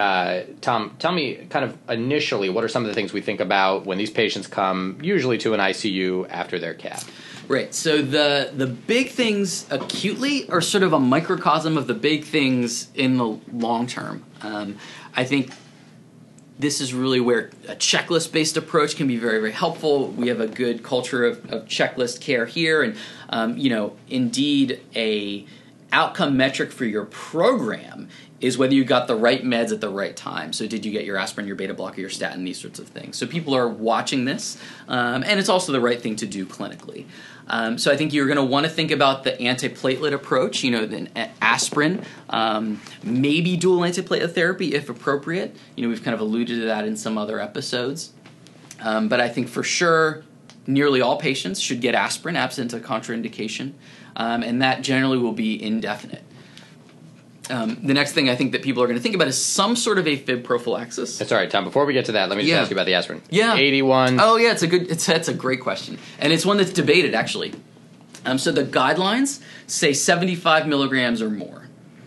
Tom, tell me kind of initially, what are some of the things we think about when these patients come usually to an ICU after their cath? Right. So the big things acutely are sort of a microcosm of the big things in the long term. I think this is really where a checklist-based approach can be very, very helpful. We have a good culture of checklist care here, and indeed a outcome metric for your program is whether you got the right meds at the right time. So did you get your aspirin, your beta blocker, your statin, these sorts of things. So people are watching this, and it's also the right thing to do clinically. So I think you're going to want to think about the antiplatelet approach, the aspirin, maybe dual antiplatelet therapy if appropriate. We've kind of alluded to that in some other episodes. But I think for sure nearly all patients should get aspirin absent a contraindication, and that generally will be indefinite. The next thing I think that people are going to think about is some sort of AFib prophylaxis. That's all right, Tom. Before we get to that, let me just ask you about the aspirin. Yeah. 81. Oh, yeah, that's a great question. And it's one that's debated, actually. So the guidelines say 75 milligrams or more.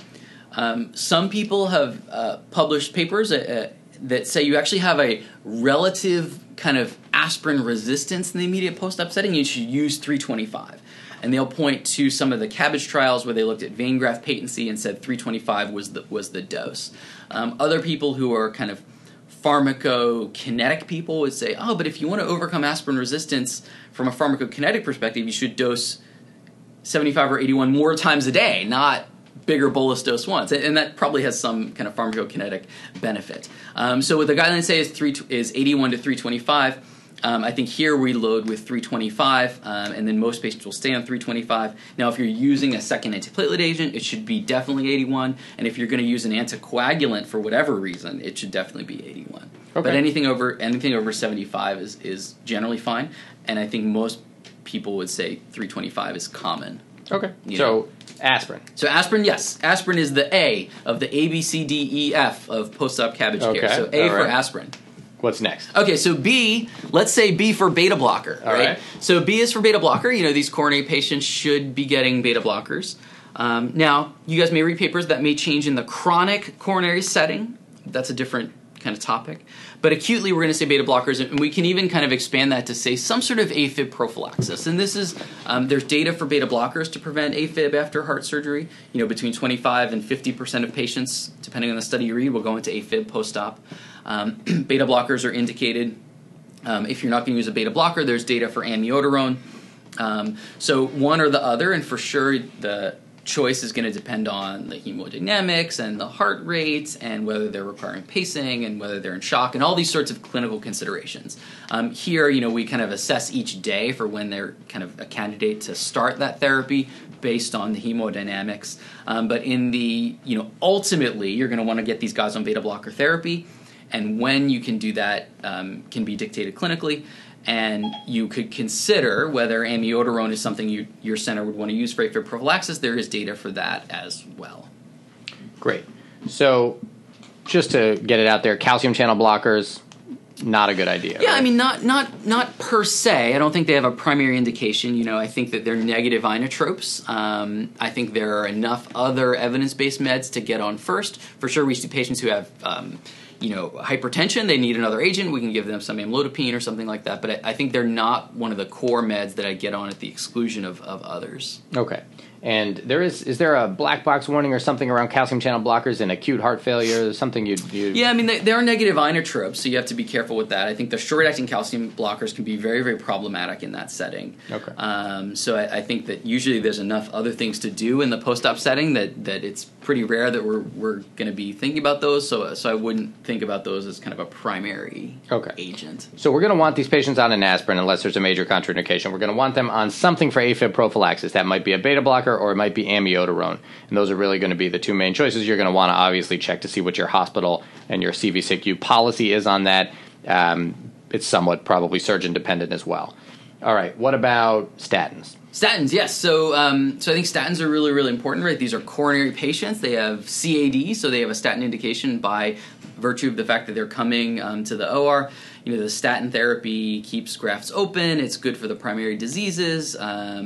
Some people have published papers that say you actually have a relative kind of aspirin resistance in the immediate post-op setting. You should use 325. And they'll point to some of the CABG trials where they looked at vein graft patency and said 325 was the dose. Other people who are kind of pharmacokinetic people would say, but if you want to overcome aspirin resistance from a pharmacokinetic perspective, you should dose 75 or 81 more times a day, not bigger bolus dose once. And that probably has some kind of pharmacokinetic benefit. So what the guidelines say is 81 to 325. I think here we load with 325, and then most patients will stay on 325. Now, if you're using a second antiplatelet agent, it should be definitely 81. And if you're going to use an anticoagulant for whatever reason, it should definitely be 81. Okay. But anything over 75 is generally fine. And I think most people would say 325 is common. Okay. So aspirin. So aspirin, yes. Aspirin is the A of the A, B, C, D, E, F of post-op CABG care. So A for aspirin. What's next? Okay, so B, let's say B for beta blocker, right? So B is for beta blocker. These coronary patients should be getting beta blockers. Now, you guys may read papers that may change in the chronic coronary setting. That's a different kind of topic. But acutely, we're going to say beta blockers, and we can even kind of expand that to say some sort of AFib prophylaxis. And this is, there's data for beta blockers to prevent AFib after heart surgery. Between 25 and 50% of patients, depending on the study you read, will go into AFib post-op. Beta blockers are indicated. If you're not going to use a beta blocker, there's data for amiodarone. So one or the other, and for sure the choice is going to depend on the hemodynamics and the heart rates and whether they're requiring pacing and whether they're in shock and all these sorts of clinical considerations. Here, we kind of assess each day for when they're kind of a candidate to start that therapy based on the hemodynamics. But in the, ultimately, you're going to want to get these guys on beta blocker therapy. And when you can do that can be dictated clinically. And you could consider whether amiodarone is something your center would want to use for AFib prophylaxis. There is data for that as well. Great. So just to get it out there, calcium channel blockers, not a good idea. Yeah, right? I mean, not per se. I don't think they have a primary indication. I think that they're negative inotropes. I think there are enough other evidence-based meds to get on first. For sure, we see patients who have hypertension, they need another agent. We can give them some amlodipine or something like that. But I think they're not one of the core meds that I get on at the exclusion of others. Okay. And is there a black box warning or something around calcium channel blockers in acute heart failure? Something you Yeah, I mean, they are negative inotropes, so you have to be careful with that. I think the short-acting calcium blockers can be very, very problematic in that setting. Okay. So I think that usually there's enough other things to do in the post-op setting that it's pretty rare that we're going to be thinking about those. So I wouldn't think about those as kind of a primary agent. So we're going to want these patients on an aspirin unless there's a major contraindication. We're going to want them on something for AFib prophylaxis. That might be a beta blocker or it might be amiodarone. And those are really going to be the two main choices. You're going to want to obviously check to see what your hospital and your CVCQ policy is on that. It's somewhat probably surgeon dependent as well. All right, what about statins? Statins, yes. So I think statins are really, really important, right? These are coronary patients. They have CAD, so they have a statin indication by virtue of the fact that they're coming to the OR. The statin therapy keeps grafts open. It's good for the primary diseases.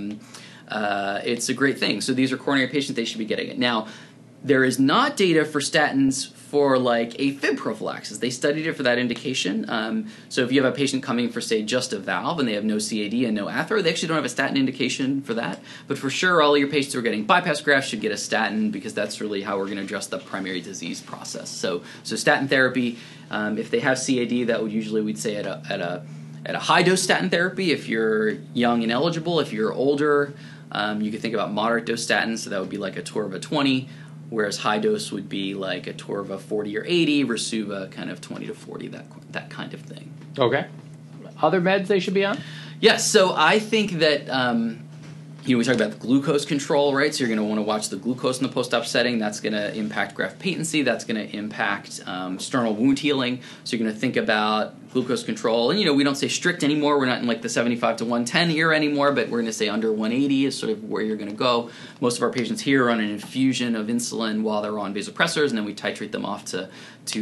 It's a great thing. So these are coronary patients. They should be getting it. Now, there is not data for statins for like AFib prophylaxis. They studied it for that indication. So if you have a patient coming for, say, just a valve and they have no CAD and no athero, they actually don't have a statin indication for that. But for sure, all your patients who are getting bypass grafts should get a statin because that's really how we're going to address the primary disease process. So statin therapy, if they have CAD, that would usually we'd say at a high dose statin therapy. If you're young and eligible, if you're older, you could think about moderate dose statins. So that would be like a Torva 20. Whereas high dose would be like a Torva 40 or 80, Rasuva kind of 20 to 40, that kind of thing. Okay. Other meds they should be on? Yes, so I think that, we talk about the glucose control, right? So you're going to want to watch the glucose in the post-op setting. That's going to impact graft patency. That's going to impact sternal wound healing. So you're going to think about glucose control. And, we don't say strict anymore. We're not in like the 75 to 110 era anymore, but we're going to say under 180 is sort of where you're going to go. Most of our patients here are on an infusion of insulin while they're on vasopressors, and then we titrate them off to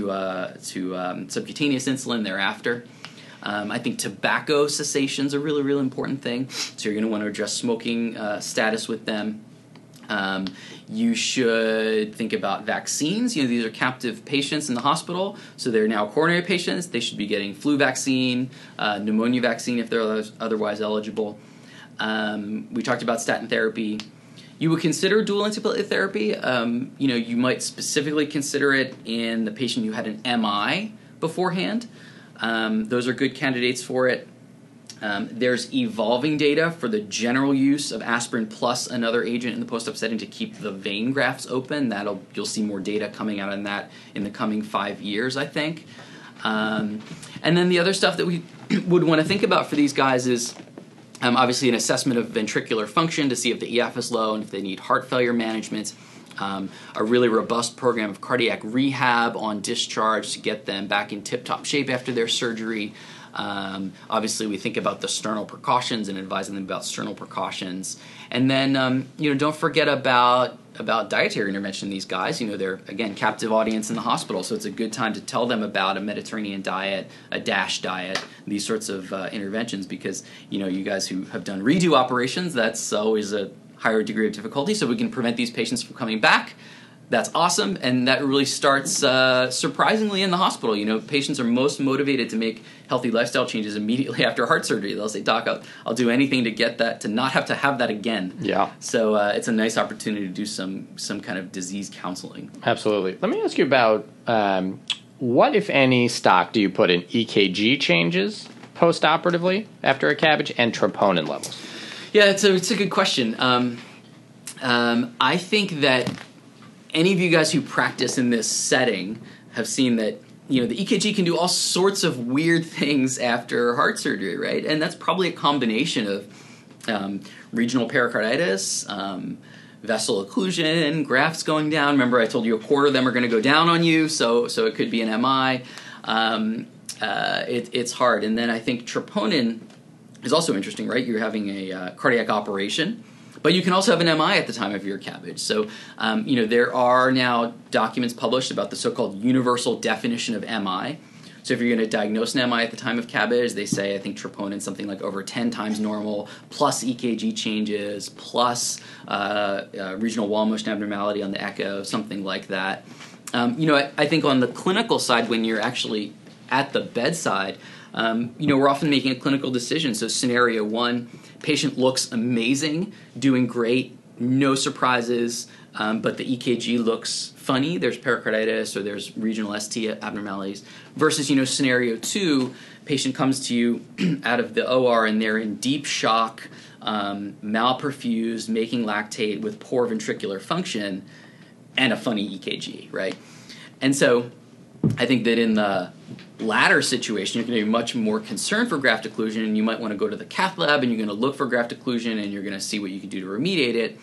subcutaneous insulin thereafter. I think tobacco cessation is a really, really important thing. So you're going to want to address smoking status with them. You should think about vaccines. These are captive patients in the hospital, so they're now coronary patients. They should be getting flu vaccine, pneumonia vaccine if they're otherwise eligible. We talked about statin therapy. You would consider dual antiplatelet therapy. You might specifically consider it in the patient who had an MI beforehand. Those are good candidates for it. There's evolving data for the general use of aspirin plus another agent in the post-op setting to keep the vein grafts open. You'll see more data coming out on that in the coming 5 years, I think. And then the other stuff that we would want to think about for these guys is obviously an assessment of ventricular function to see if the EF is low and if they need heart failure management. A really robust program of cardiac rehab on discharge to get them back in tip-top shape after their surgery. Obviously, we think about the sternal precautions and advising them about sternal precautions. And then, don't forget about dietary intervention in these guys. They're, again, captive audience in the hospital, so it's a good time to tell them about a Mediterranean diet, a DASH diet, these sorts of interventions because, you guys who have done redo operations, that's always a higher degree of difficulty, so we can prevent these patients from coming back. That's awesome, and that really starts surprisingly in the hospital. Patients are most motivated to make healthy lifestyle changes immediately after heart surgery. They'll say, "Doc, I'll do anything to get that, to not have to have that again." Yeah. So it's a nice opportunity to do some kind of disease counseling. Absolutely. Let me ask you about what, if any, stock do you put in EKG changes post-operatively after a CABG and troponin levels? Yeah, it's a good question. I think that any of you guys who practice in this setting have seen that the EKG can do all sorts of weird things after heart surgery, right? And that's probably a combination of regional pericarditis, vessel occlusion, grafts going down. Remember, I told you a quarter of them are going to go down on you, so it could be an MI. It's hard. And then I think troponin is also interesting, right? You're having a cardiac operation, but you can also have an MI at the time of your CABG. So, there are now documents published about the so-called universal definition of MI. So if you're going to diagnose an MI at the time of CABG, they say, I think troponin something like over 10 times normal, plus EKG changes, plus regional wall motion abnormality on the echo, something like that. I think on the clinical side, when you're actually at the bedside, we're often making a clinical decision. So scenario one, patient looks amazing, doing great, no surprises, but the EKG looks funny. There's pericarditis or there's regional ST abnormalities. Versus, scenario 2, patient comes to you out of the OR and they're in deep shock, malperfused, making lactate with poor ventricular function, and a funny EKG, right? And so I think that in the latter situation, you're going to be much more concerned for graft occlusion, and you might want to go to the cath lab and you're going to look for graft occlusion and you're going to see what you can do to remediate it.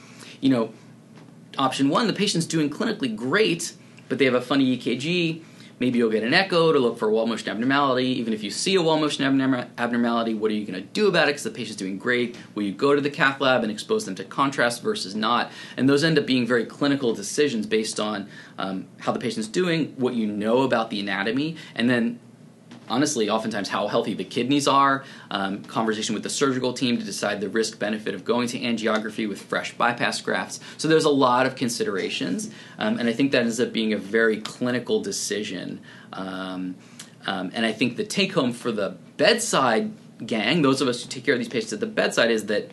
Option 1, the patient's doing clinically great, but they have a funny EKG. Maybe you'll get an echo to look for a wall motion abnormality. Even if you see a wall motion abnormality, what are you going to do about it because the patient's doing great? Will you go to the cath lab and expose them to contrast versus not? And those end up being very clinical decisions based on how the patient's doing, what you know about the anatomy, and then honestly, oftentimes how healthy the kidneys are, conversation with the surgical team to decide the risk-benefit of going to angiography with fresh bypass grafts. So there's a lot of considerations, and I think that ends up being a very clinical decision. And I think the take-home for the bedside gang, those of us who take care of these patients at the bedside, is that,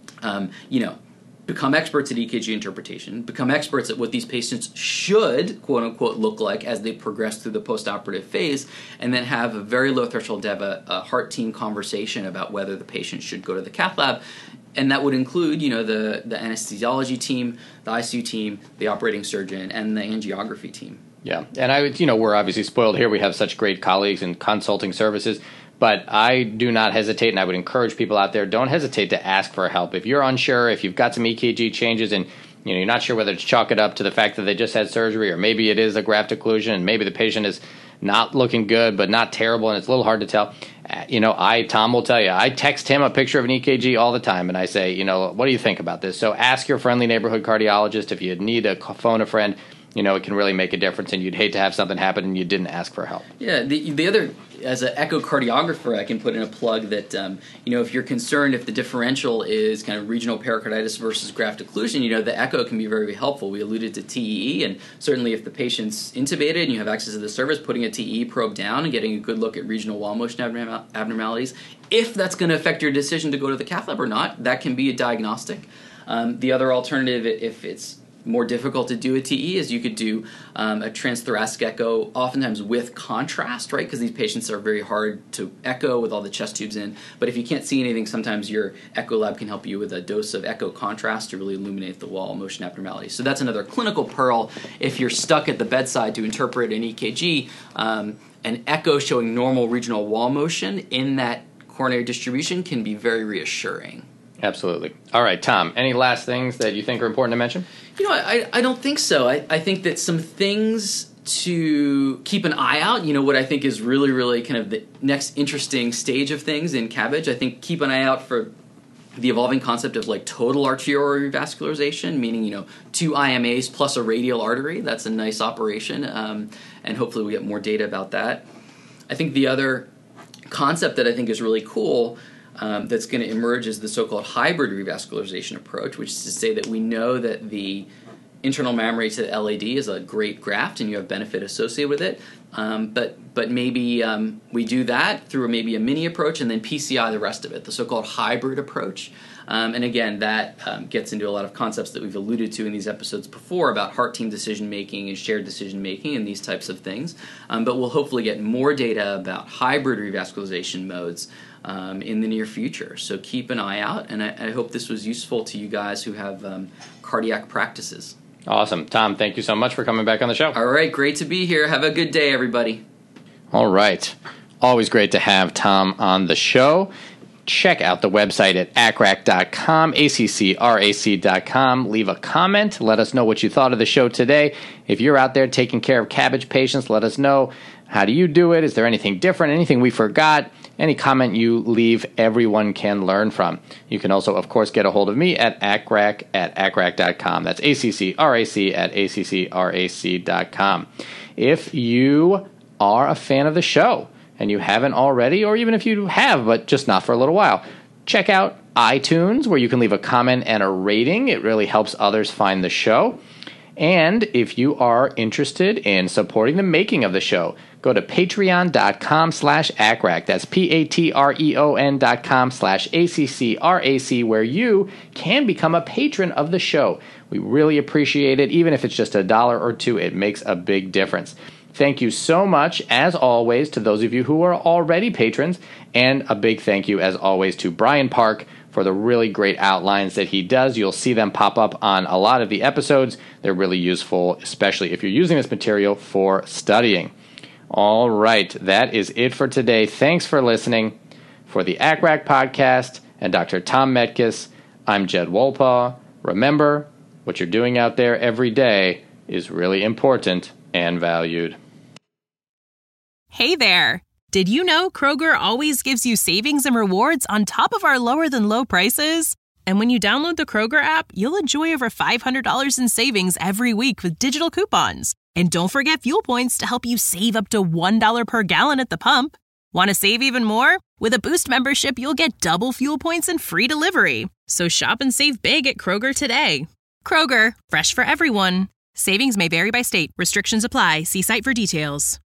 become experts at EKG interpretation, become experts at what these patients should, quote-unquote, look like as they progress through the postoperative phase, and then have a very low threshold to have a heart team conversation about whether the patient should go to the cath lab. And that would include, the anesthesiology team, the ICU team, the operating surgeon, and the angiography team. Yeah, and we're obviously spoiled here. We have such great colleagues in consulting services. But I do not hesitate, and I would encourage people out there, don't hesitate to ask for help. If you're unsure, if you've got some EKG changes and you're not sure whether to chalk it up to the fact that they just had surgery, or maybe it is a graft occlusion, and maybe the patient is not looking good but not terrible, and it's a little hard to tell. Tom will tell you, I text him a picture of an EKG all the time, and I say, what do you think about this? So ask your friendly neighborhood cardiologist. If you need to phone a friend, it can really make a difference, and you'd hate to have something happen and you didn't ask for help. Yeah, the other, as an echocardiographer, I can put in a plug that, if you're concerned if the differential is kind of regional pericarditis versus graft occlusion, the echo can be very, very helpful. We alluded to TEE, and certainly if the patient's intubated and you have access to the service, putting a TEE probe down and getting a good look at regional wall motion abnormalities, if that's going to affect your decision to go to the cath lab or not, that can be a diagnostic. The other alternative, if it's more difficult to do a TE, is you could do a transthoracic echo, oftentimes with contrast, right? Because these patients are very hard to echo with all the chest tubes in. But if you can't see anything, sometimes your echo lab can help you with a dose of echo contrast to really illuminate the wall motion abnormalities. So that's another clinical pearl. If you're stuck at the bedside to interpret an EKG, an echo showing normal regional wall motion in that coronary distribution can be very reassuring. Absolutely. All right, Tom, any last things that you think are important to mention? I don't think so. I think that some things to keep an eye out, what I think is really, really kind of the next interesting stage of things in CABG, I think keep an eye out for the evolving concept of total arterial revascularization, meaning, 2 IMAs plus a radial artery. That's a nice operation, and hopefully we get more data about that. I think the other concept that I think is really cool that's going to emerge is the so-called hybrid revascularization approach, which is to say that we know that the internal mammary to the LAD is a great graft and you have benefit associated with it, but maybe we do that through maybe a mini approach and then PCI the rest of it, the so-called hybrid approach. And again, that gets into a lot of concepts that we've alluded to in these episodes before about heart team decision-making and shared decision-making and these types of things. But we'll hopefully get more data about hybrid revascularization modes in the near future. So keep an eye out, and I hope this was useful to you guys who have cardiac practices. Awesome. Tom, thank you so much for coming back on the show. All right, great to be here. Have a good day, everybody. All right. Always great to have Tom on the show. Check out the website at accrac.com, accrac.com. Leave a comment. Let us know what you thought of the show today. If you're out there taking care of CABG patients, let us know. How do you do it? Is there anything different? Anything we forgot? Any comment you leave, everyone can learn from. You can also, of course, get a hold of me at accrac@accrac.com. That's ACCRAC at ACCRAC.com. If you are a fan of the show and you haven't already, or even if you have, but just not for a little while, check out iTunes, where you can leave a comment and a rating. It really helps others find the show. And if you are interested in supporting the making of the show, go to patreon.com/ACCRAC. That's patreon.com/ACCRAC, where you can become a patron of the show. We really appreciate it. Even if it's just $1 or $2, it makes a big difference. Thank you so much, as always, to those of you who are already patrons, and a big thank you, as always, to Brian Park for the really great outlines that he does. You'll see them pop up on a lot of the episodes. They're really useful, especially if you're using this material for studying. All right, that is it for today. Thanks for listening. For the ACCRAC podcast and Dr. Tom Metkes, I'm Jed Wolpaw. Remember, what you're doing out there every day is really important and valued. Hey there! Did you know Kroger always gives you savings and rewards on top of our lower-than-low prices? And when you download the Kroger app, you'll enjoy over $500 in savings every week with digital coupons. And don't forget fuel points to help you save up to $1 per gallon at the pump. Want to save even more? With a Boost membership, you'll get double fuel points and free delivery. So shop and save big at Kroger today. Kroger, fresh for everyone. Savings may vary by state. Restrictions apply. See site for details.